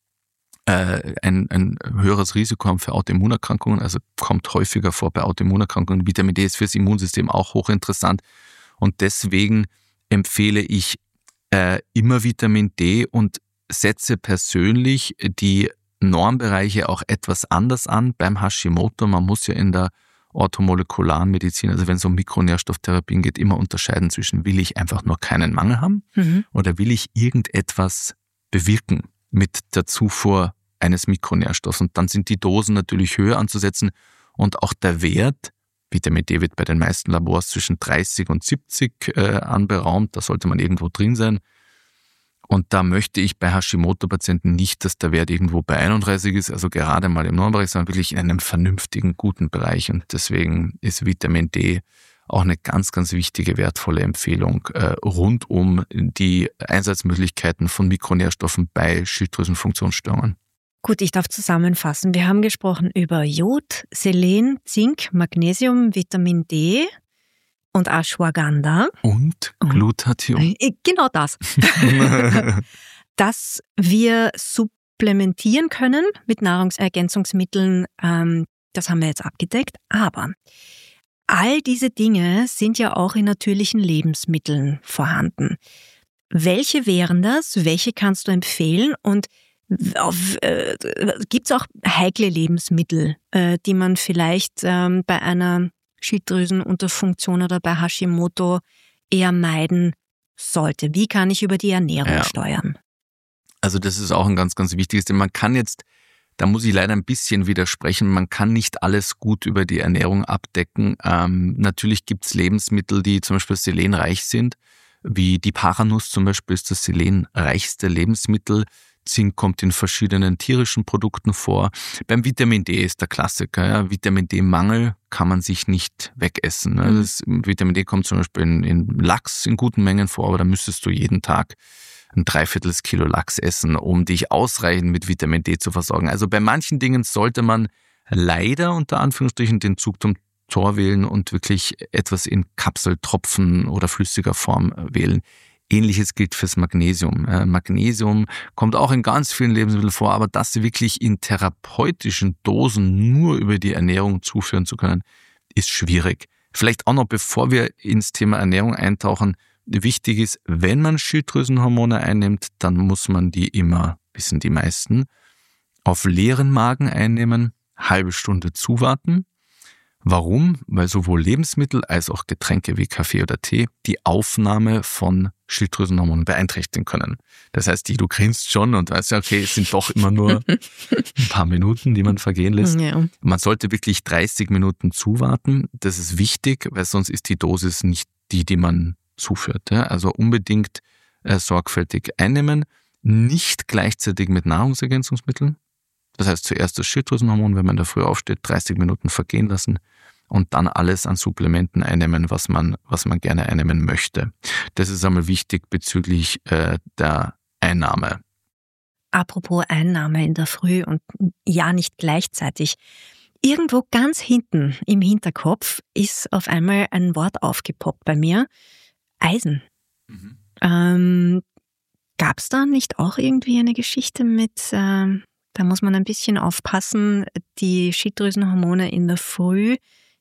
äh, ein, ein höheres Risiko haben für Autoimmunerkrankungen, also kommt häufiger vor bei Autoimmunerkrankungen. Vitamin D ist fürs Immunsystem auch hochinteressant. Und deswegen empfehle ich äh, immer Vitamin D und setze persönlich die Normbereiche auch etwas anders an beim Hashimoto. Man muss ja in der orthomolekularen Medizin, also wenn es um Mikronährstofftherapien geht, immer unterscheiden zwischen, will ich einfach nur keinen Mangel haben mhm. oder will ich irgendetwas bewirken mit der Zufuhr eines Mikronährstoffs. Und dann sind die Dosen natürlich höher anzusetzen und auch der Wert, Vitamin D wird bei den meisten Labors zwischen dreißig und siebzig äh, anberaumt, da sollte man irgendwo drin sein. Und da möchte ich bei Hashimoto-Patienten nicht, dass der Wert irgendwo bei einunddreißig ist, also gerade mal im Normbereich, sondern wirklich in einem vernünftigen, guten Bereich. Und deswegen ist Vitamin D auch eine ganz, ganz wichtige, wertvolle Empfehlung äh, rund um die Einsatzmöglichkeiten von Mikronährstoffen bei Schilddrüsenfunktionsstörungen. Gut, ich darf zusammenfassen. Wir haben gesprochen über Jod, Selen, Zink, Magnesium, Vitamin D und Ashwagandha. Und Glutathion. Genau das. Dass wir supplementieren können mit Nahrungsergänzungsmitteln, ähm, das haben wir jetzt abgedeckt. Aber all diese Dinge sind ja auch in natürlichen Lebensmitteln vorhanden. Welche wären das? Welche kannst du empfehlen? Und äh, gibt es auch heikle Lebensmittel, äh, die man vielleicht ähm, bei einer Schilddrüsenunterfunktion oder bei Hashimoto eher meiden sollte? Wie kann ich über die Ernährung ja. steuern? Also das ist auch ein ganz, ganz wichtiges Thema. Man kann jetzt, da muss ich leider ein bisschen widersprechen, man kann nicht alles gut über die Ernährung abdecken. Ähm, natürlich gibt es Lebensmittel, die zum Beispiel selenreich sind, wie die Paranuss zum Beispiel ist das selenreichste Lebensmittel. Zink kommt in verschiedenen tierischen Produkten vor. Beim Vitamin D ist der Klassiker. Ja. Vitamin D-Mangel kann man sich nicht wegessen. Ne. Das Vitamin D kommt zum Beispiel in, in Lachs in guten Mengen vor, aber da müsstest du jeden Tag ein Dreiviertel Kilo Lachs essen, um dich ausreichend mit Vitamin D zu versorgen. Also bei manchen Dingen sollte man leider unter Anführungsstrichen den Zug zum Tor wählen und wirklich etwas in Kapseltropfen oder flüssiger Form wählen. Ähnliches gilt fürs Magnesium. Magnesium kommt auch in ganz vielen Lebensmitteln vor, aber das wirklich in therapeutischen Dosen nur über die Ernährung zuführen zu können, ist schwierig. Vielleicht auch noch, bevor wir ins Thema Ernährung eintauchen, wichtig ist, wenn man Schilddrüsenhormone einnimmt, dann muss man die immer, wissen die meisten, auf leeren Magen einnehmen, halbe Stunde zuwarten. Warum? Weil sowohl Lebensmittel als auch Getränke wie Kaffee oder Tee die Aufnahme von Schilddrüsenhormonen beeinträchtigen können. Das heißt, die, du grinst schon und weißt ja, okay, es sind doch immer nur ein paar Minuten, die man vergehen lässt. Ja. Man sollte wirklich dreißig Minuten zuwarten. Das ist wichtig, weil sonst ist die Dosis nicht die, die man zuführt. Ja? Also unbedingt äh, sorgfältig einnehmen, nicht gleichzeitig mit Nahrungsergänzungsmitteln. Das heißt, zuerst das Schilddrüsenhormon, wenn man in der Früh aufsteht, dreißig Minuten vergehen lassen und dann alles an Supplementen einnehmen, was man, was man gerne einnehmen möchte. Das ist einmal wichtig bezüglich äh, der Einnahme. Apropos Einnahme in der Früh und ja nicht gleichzeitig. Irgendwo ganz hinten im Hinterkopf ist auf einmal ein Wort aufgepoppt bei mir. Eisen. Mhm. Ähm, gab es da nicht auch irgendwie eine Geschichte mit... Ähm, Da muss man ein bisschen aufpassen, die Schilddrüsenhormone in der Früh,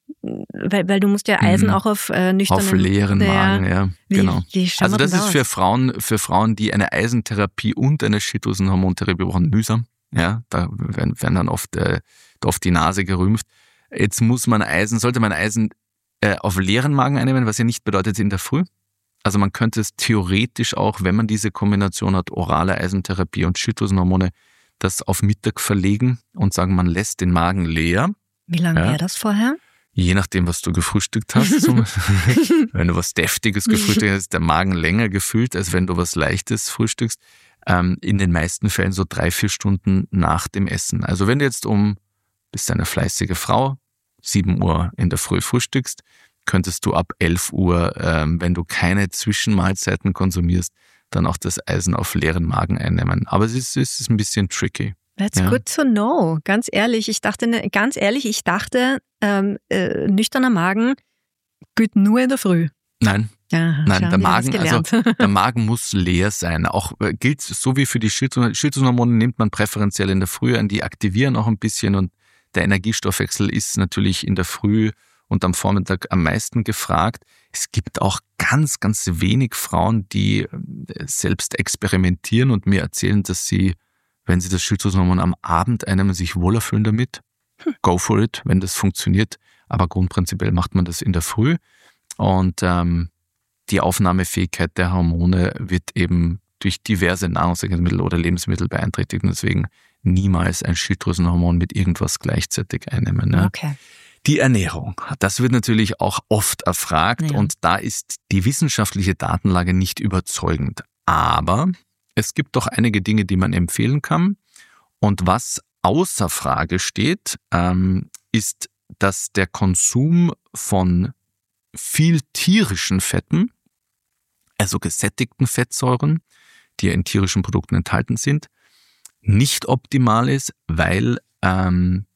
weil, weil du musst ja Eisen mhm. auch auf äh, nüchternen... Auf leeren der, Magen, ja, wie, genau. Wie also das ist aus? für Frauen, für Frauen, die eine Eisentherapie und eine Schilddrüsenhormontherapie brauchen, mühsam. Ja, da werden, werden dann oft, äh, oft die Nase gerümpft. Jetzt muss man Eisen, sollte man Eisen äh, auf leeren Magen einnehmen, was ja nicht bedeutet in der Früh. Also man könnte es theoretisch auch, wenn man diese Kombination hat, orale Eisentherapie und Schilddrüsenhormone, das auf Mittag verlegen und sagen, man lässt den Magen leer. Wie lange ja. wäre das vorher? Je nachdem, was du gefrühstückt hast. So. Wenn du was Deftiges gefrühstückt hast, ist der Magen länger gefüllt, als wenn du was Leichtes frühstückst. Ähm, in den meisten Fällen so drei, vier Stunden nach dem Essen. Also wenn du jetzt um, bist eine fleißige Frau, sieben Uhr in der Früh frühstückst, könntest du ab elf Uhr, ähm, wenn du keine Zwischenmahlzeiten konsumierst, dann auch das Eisen auf leeren Magen einnehmen. Aber es ist, es ist ein bisschen tricky. That's ja. good to know. Ganz ehrlich, ich dachte, ganz ehrlich, ich dachte, ähm, äh, nüchterner Magen geht nur in der Früh. Nein. Ja, Nein, der Magen, also der Magen muss leer sein. Auch äh, gilt so wie für die Schilddrüsenhormone, nimmt man präferenziell in der Früh an, die aktivieren auch ein bisschen und der Energiestoffwechsel ist natürlich in der Früh und am Vormittag am meisten gefragt. Es gibt auch ganz, ganz wenig Frauen, die selbst experimentieren und mir erzählen, dass sie, wenn sie das Schilddrüsenhormon am Abend einnehmen, sich wohler fühlen damit. Go for it, wenn das funktioniert. Aber grundprinzipiell macht man das in der Früh. Und ähm, die Aufnahmefähigkeit der Hormone wird eben durch diverse Nahrungsergänzungsmittel oder Lebensmittel beeinträchtigt. Und deswegen niemals ein Schilddrüsenhormon mit irgendwas gleichzeitig einnehmen. Ne? Okay. Die Ernährung, das wird natürlich auch oft erfragt ja. und da ist die wissenschaftliche Datenlage nicht überzeugend. Aber es gibt doch einige Dinge, die man empfehlen kann. Und was außer Frage steht, ähm, ist, dass der Konsum von viel tierischen Fetten, also gesättigten Fettsäuren, die ja in tierischen Produkten enthalten sind, nicht optimal ist, weil ähm,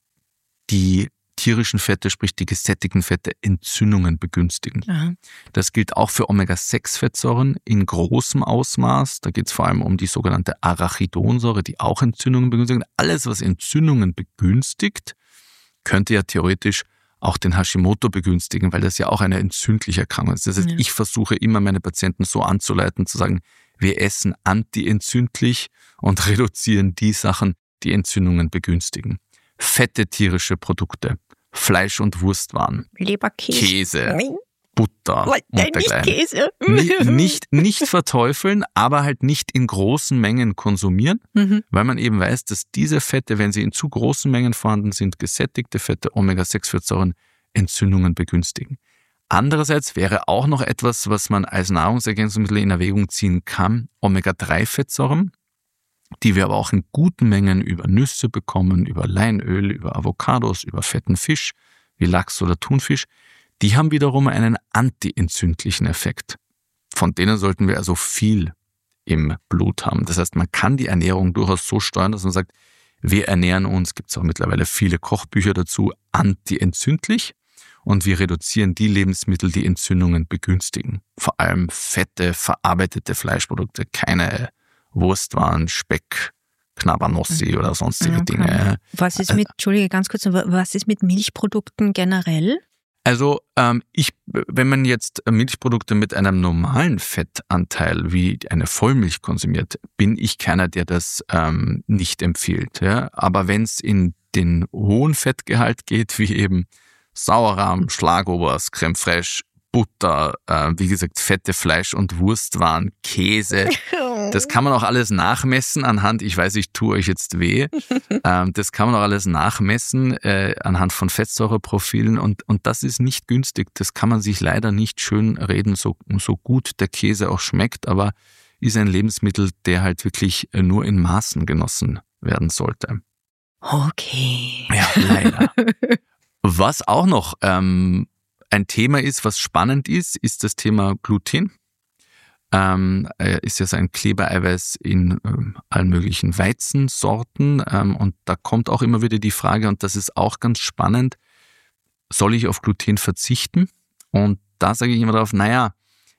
die tierischen Fette, sprich die gesättigten Fette, Entzündungen begünstigen. Aha. Das gilt auch für Omega sechs Fettsäuren in großem Ausmaß. Da geht es vor allem um die sogenannte Arachidonsäure, die auch Entzündungen begünstigt. Alles, was Entzündungen begünstigt, könnte ja theoretisch auch den Hashimoto begünstigen, weil das ja auch eine entzündliche Erkrankung ist. Das heißt, ja. ich versuche immer meine Patienten so anzuleiten, zu sagen, wir essen antientzündlich und reduzieren die Sachen, die Entzündungen begünstigen. Fette tierische Produkte, Fleisch- und Wurstwaren, Leberkäse, Käse, Butter oh, und dergleichen. Nicht Käse. Nicht, nicht, nicht verteufeln, aber halt nicht in großen Mengen konsumieren, mhm. weil man eben weiß, dass diese Fette, wenn sie in zu großen Mengen vorhanden sind, gesättigte Fette, Omega sechs Fettsäuren, Entzündungen begünstigen. Andererseits wäre auch noch etwas, was man als Nahrungsergänzungsmittel in Erwägung ziehen kann, Omega drei Fettsäuren, die wir aber auch in guten Mengen über Nüsse bekommen, über Leinöl, über Avocados, über fetten Fisch, wie Lachs oder Thunfisch. Die haben wiederum einen antientzündlichen Effekt. Von denen sollten wir also viel im Blut haben. Das heißt, man kann die Ernährung durchaus so steuern, dass man sagt, wir ernähren uns, gibt es auch mittlerweile viele Kochbücher dazu, antientzündlich und wir reduzieren die Lebensmittel, die Entzündungen begünstigen. Vor allem fette, verarbeitete Fleischprodukte, keine Wurstwaren, Speck, Knabbernossi oder sonstige okay. Dinge. Was ist mit, Entschuldige, ganz kurz, was ist mit Milchprodukten generell? Also ähm, ich, wenn man jetzt Milchprodukte mit einem normalen Fettanteil wie eine Vollmilch konsumiert, bin ich keiner, der das ähm, nicht empfiehlt. Ja? Aber wenn es in den hohen Fettgehalt geht, wie eben Sauerrahm, Schlagobers, Creme fraiche, Butter, äh, wie gesagt, fette Fleisch- und Wurstwaren, Käse. Das kann man auch alles nachmessen anhand, ich weiß, ich tue euch jetzt weh, ähm, das kann man auch alles nachmessen äh, anhand von Fettsäureprofilen und, und das ist nicht günstig. Das kann man sich leider nicht schön reden, so, so gut der Käse auch schmeckt, aber ist ein Lebensmittel, der halt wirklich nur in Maßen genossen werden sollte. Okay. Ja, leider. Was auch noch ähm, ein Thema ist, was spannend ist, ist das Thema Gluten. Ähm, ist ja so ein Klebereiweiß in ähm, allen möglichen Weizensorten. Ähm, und da kommt auch immer wieder die Frage, und das ist auch ganz spannend, soll ich auf Gluten verzichten? Und da sage ich immer drauf, naja,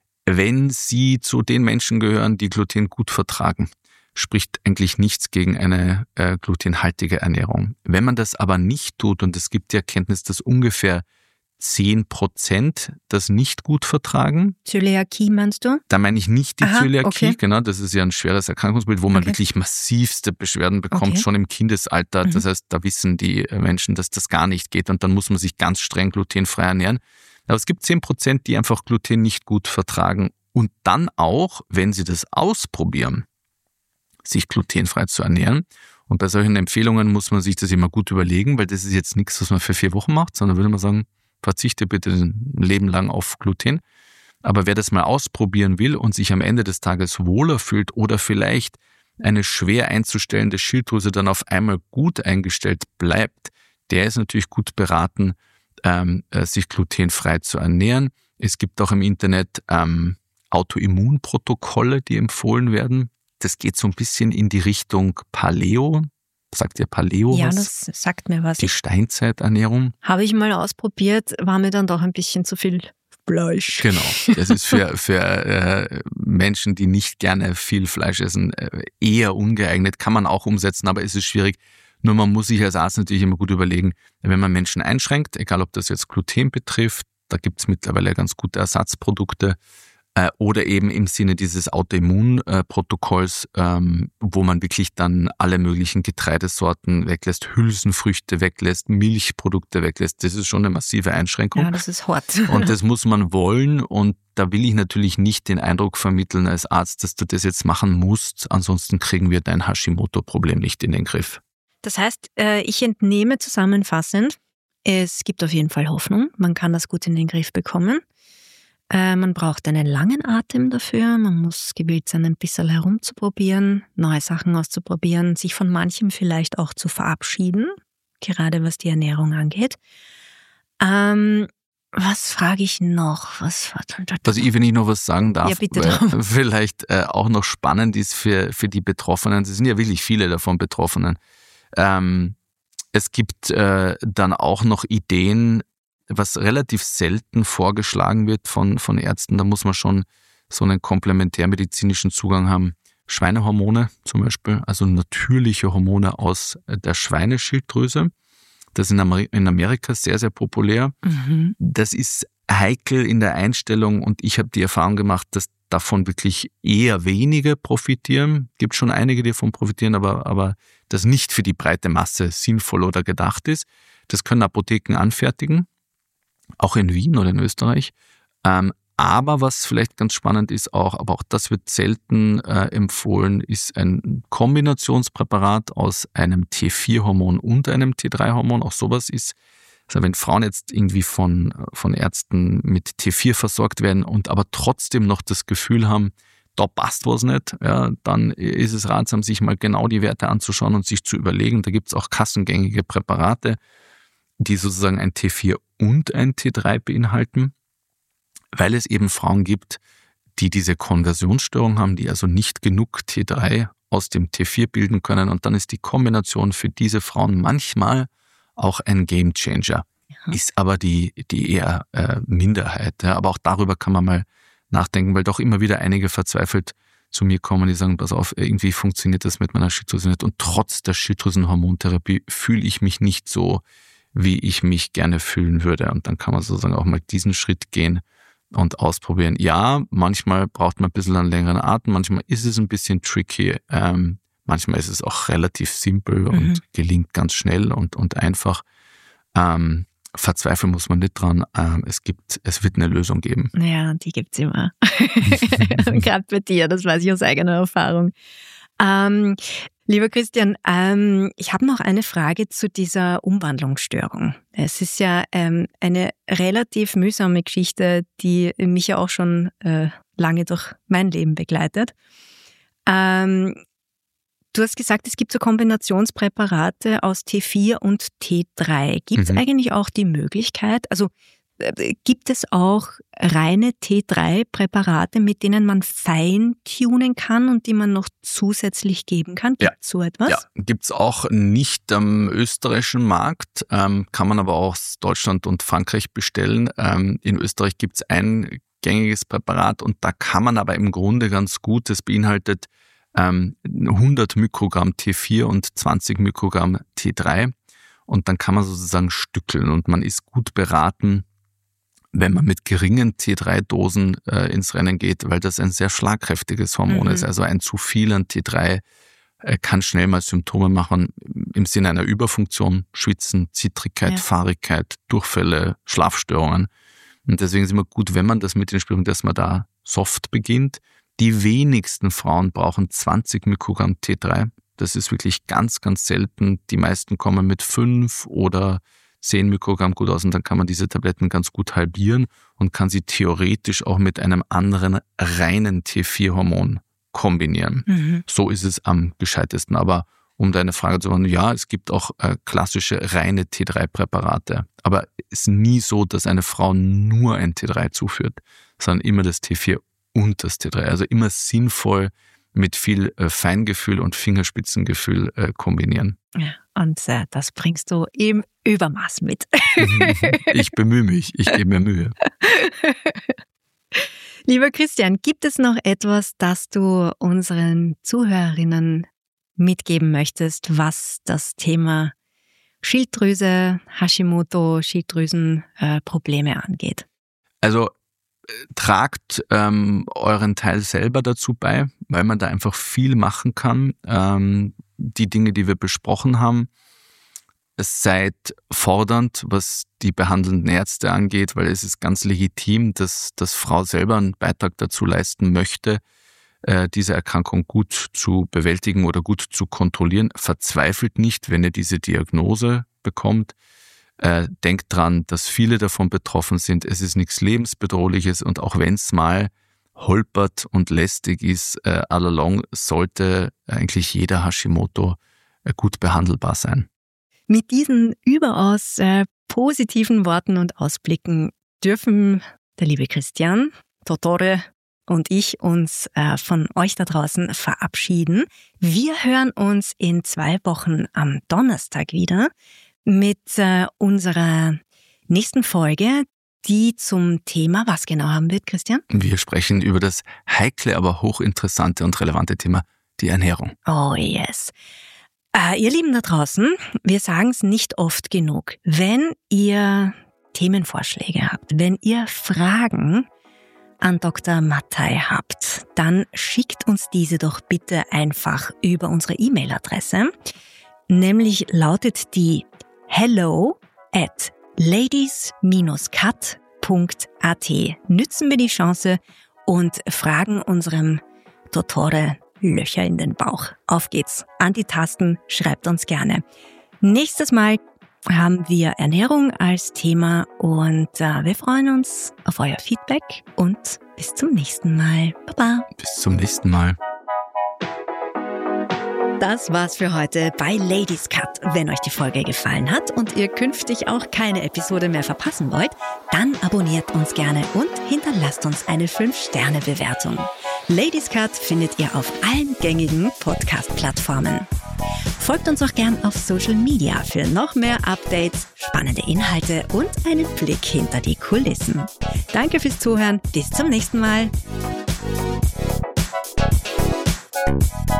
wenn Sie zu den Menschen gehören, die Gluten gut vertragen, spricht eigentlich nichts gegen eine äh, glutenhaltige Ernährung. Wenn man das aber nicht tut, und es gibt die Erkenntnis, dass ungefähr zehn Prozent das nicht gut vertragen. Zöliakie meinst du? Da meine ich nicht die Aha, Zöliakie, okay. genau, das ist ja ein schweres Erkrankungsbild, wo man Okay. wirklich massivste Beschwerden bekommt, Okay. schon im Kindesalter. Mhm. Das heißt, da wissen die Menschen, dass das gar nicht geht und dann muss man sich ganz streng glutenfrei ernähren. Aber es gibt zehn Prozent, die einfach Gluten nicht gut vertragen und dann auch, wenn sie das ausprobieren, sich glutenfrei zu ernähren. Und bei solchen Empfehlungen muss man sich das immer gut überlegen, weil das ist jetzt nichts, was man für vier Wochen macht, sondern würde man sagen, verzichte bitte ein Leben lang auf Gluten. Aber wer das mal ausprobieren will und sich am Ende des Tages wohler fühlt oder vielleicht eine schwer einzustellende Schilddrüse dann auf einmal gut eingestellt bleibt, der ist natürlich gut beraten, ähm, sich glutenfrei zu ernähren. Es gibt auch im Internet ähm, Autoimmunprotokolle, die empfohlen werden. Das geht so ein bisschen in die Richtung Paleo. Sagt ihr Paleo Ja, was? das sagt mir was. Die Steinzeiternährung. Habe ich mal ausprobiert, war mir dann doch ein bisschen zu viel Fleisch. Genau. Das ist für, für äh, Menschen, die nicht gerne viel Fleisch essen, äh, eher ungeeignet. Kann man auch umsetzen, aber es ist schwierig. Nur man muss sich als Arzt natürlich immer gut überlegen, wenn man Menschen einschränkt, egal ob das jetzt Gluten betrifft, da gibt es mittlerweile ganz gute Ersatzprodukte, äh, oder eben im Sinne dieses Autoimmunprotokolls, ähm, wo man wirklich dann alle möglichen Getreidesorten weglässt, Hülsenfrüchte weglässt, Milchprodukte weglässt. Das ist schon eine massive Einschränkung. Ja, das ist hart. Und das muss man wollen und da will ich natürlich nicht den Eindruck vermitteln als Arzt, dass du das jetzt machen musst, ansonsten kriegen wir dein Hashimoto-Problem nicht in den Griff. Das heißt, ich entnehme zusammenfassend, es gibt auf jeden Fall Hoffnung, man kann das gut in den Griff bekommen. Man braucht einen langen Atem dafür, man muss gewillt sein, ein bisschen herumzuprobieren, neue Sachen auszuprobieren, sich von manchem vielleicht auch zu verabschieden, gerade was die Ernährung angeht. Ähm, was frage ich noch? Was, Also ich, wenn ich noch was sagen darf, ja, bitte weil vielleicht äh, auch noch spannend ist für, für die Betroffenen, es sind ja wirklich viele davon Betroffenen, ähm, es gibt äh, dann auch noch Ideen, was relativ selten vorgeschlagen wird von, von Ärzten, da muss man schon so einen komplementärmedizinischen Zugang haben. Schweinehormone zum Beispiel, also natürliche Hormone aus der Schweineschilddrüse. Das ist in, Amer- in Amerika sehr, sehr populär. Mhm. Das ist heikel in der Einstellung und ich habe die Erfahrung gemacht, dass davon wirklich eher wenige profitieren. Gibt schon einige, die davon profitieren, aber, aber das nicht für die breite Masse sinnvoll oder gedacht ist. Das können Apotheken anfertigen, auch in Wien oder in Österreich. Ähm, aber was vielleicht ganz spannend ist auch, aber auch das wird selten äh, empfohlen, ist ein Kombinationspräparat aus einem T vier Hormon und einem T drei Hormon. Auch sowas ist, also wenn Frauen jetzt irgendwie von, von Ärzten mit T vier versorgt werden und aber trotzdem noch das Gefühl haben, da passt was nicht, ja, dann ist es ratsam, sich mal genau die Werte anzuschauen und sich zu überlegen. Da gibt es auch kassengängige Präparate, die sozusagen ein T vier und ein T drei beinhalten, weil es eben Frauen gibt, die diese Konversionsstörung haben, die also nicht genug T drei aus dem T vier bilden können. Und dann ist die Kombination für diese Frauen manchmal auch ein Gamechanger. Ja. Ist aber die, die eher äh, Minderheit. Ja. Aber auch darüber kann man mal nachdenken, weil doch immer wieder einige verzweifelt zu mir kommen, die sagen, pass auf, irgendwie funktioniert das mit meiner Schilddrüse nicht. Und trotz der Schilddrüsenhormontherapie fühle ich mich nicht so, wie ich mich gerne fühlen würde. Und dann kann man sozusagen auch mal diesen Schritt gehen und ausprobieren. Ja, manchmal braucht man ein bisschen einen längeren Atem, manchmal ist es ein bisschen tricky, ähm, manchmal ist es auch relativ simpel mhm. und gelingt ganz schnell und, und einfach. Ähm, verzweifeln muss man nicht dran. Ähm, es gibt, es wird eine Lösung geben. Ja, die gibt's immer. Gerade bei dir, das weiß ich aus eigener Erfahrung. Ähm, lieber Christian, ähm, ich habe noch eine Frage zu dieser Umwandlungsstörung. Es ist ja ähm, eine relativ mühsame Geschichte, die mich ja auch schon äh, lange durch mein Leben begleitet. Ähm, du hast gesagt, es gibt so Kombinationspräparate aus T vier und T drei. Gibt es mhm. eigentlich auch die Möglichkeit, also gibt es auch reine T drei Präparate, mit denen man fein tunen kann und die man noch zusätzlich geben kann? Gibt es ja. so etwas? Ja, gibt es auch nicht am österreichischen Markt, ähm, kann man aber auch aus Deutschland und Frankreich bestellen. Ähm, in Österreich gibt es ein gängiges Präparat und da kann man aber im Grunde ganz gut, das beinhaltet ähm, hundert Mikrogramm T vier und zwanzig Mikrogramm T drei und dann kann man sozusagen stückeln und man ist gut beraten, wenn man mit geringen T drei Dosen äh, ins Rennen geht, weil das ein sehr schlagkräftiges Hormon mhm. ist. Also ein zu viel an T drei äh, kann schnell mal Symptome machen im Sinne einer Überfunktion, Schwitzen, Zittrigkeit, ja. Fahrigkeit, Durchfälle, Schlafstörungen. Und deswegen ist es immer gut, wenn man das mit den Spielungen, dass man da soft beginnt. Die wenigsten Frauen brauchen zwanzig Mikrogramm T drei. Das ist wirklich ganz, ganz selten. Die meisten kommen mit fünf oder zehn Mikrogramm gut aus und dann kann man diese Tabletten ganz gut halbieren und kann sie theoretisch auch mit einem anderen reinen T vier Hormon kombinieren. Mhm. So ist es am gescheitesten. Aber um deine Frage zu beantworten, ja, es gibt auch äh, klassische reine T drei Präparate. Aber es ist nie so, dass eine Frau nur ein T drei zuführt, sondern immer das T vier und das T drei. Also immer sinnvoll mit viel äh, Feingefühl und Fingerspitzengefühl äh, kombinieren. Ja, und äh, das bringst du im Übermaß mit. Ich bemühe mich, ich gebe mir Mühe. Lieber Christian, gibt es noch etwas, das du unseren Zuhörerinnen mitgeben möchtest, was das Thema Schilddrüse, Hashimoto, Schilddrüsenprobleme äh, angeht? Also tragt ähm, euren Teil selber dazu bei, weil man da einfach viel machen kann. Ähm, die Dinge, die wir besprochen haben, seid fordernd, was die behandelnden Ärzte angeht, weil es ist ganz legitim, dass das Frau selber einen Beitrag dazu leisten möchte, äh, diese Erkrankung gut zu bewältigen oder gut zu kontrollieren. Verzweifelt nicht, wenn ihr diese Diagnose bekommt. Äh, denkt dran, dass viele davon betroffen sind. Es ist nichts Lebensbedrohliches und auch wenn es mal holpert und lästig ist, äh, all along sollte eigentlich jeder Hashimoto äh, gut behandelbar sein. Mit diesen überaus äh, positiven Worten und Ausblicken dürfen der liebe Christian, Dottore und ich uns äh, von euch da draußen verabschieden. Wir hören uns in zwei Wochen am Donnerstag wieder mit äh, unserer nächsten Folge, die zum Thema was genau haben wird, Christian? Wir sprechen über das heikle, aber hochinteressante und relevante Thema, die Ernährung. Oh yes. Äh, ihr Lieben da draußen, wir sagen es nicht oft genug. Wenn ihr Themenvorschläge habt, wenn ihr Fragen an Doktor Mattei habt, dann schickt uns diese doch bitte einfach über unsere E-Mail-Adresse. Nämlich lautet die hello at ladies dash cut punkt a t. Nützen wir die Chance und fragen unserem Dottore Löcher in den Bauch. Auf geht's. An die Tasten, schreibt uns gerne. Nächstes Mal haben wir Ernährung als Thema und äh, wir freuen uns auf euer Feedback und bis zum nächsten Mal. Baba. Bis zum nächsten Mal. Das war's für heute bei Ladies Cut. Wenn euch die Folge gefallen hat und ihr künftig auch keine Episode mehr verpassen wollt, dann abonniert uns gerne und hinterlasst uns eine fünf Sterne Bewertung. Ladies Cut findet ihr auf allen gängigen Podcast-Plattformen. Folgt uns auch gern auf Social Media für noch mehr Updates, spannende Inhalte und einen Blick hinter die Kulissen. Danke fürs Zuhören, bis zum nächsten Mal.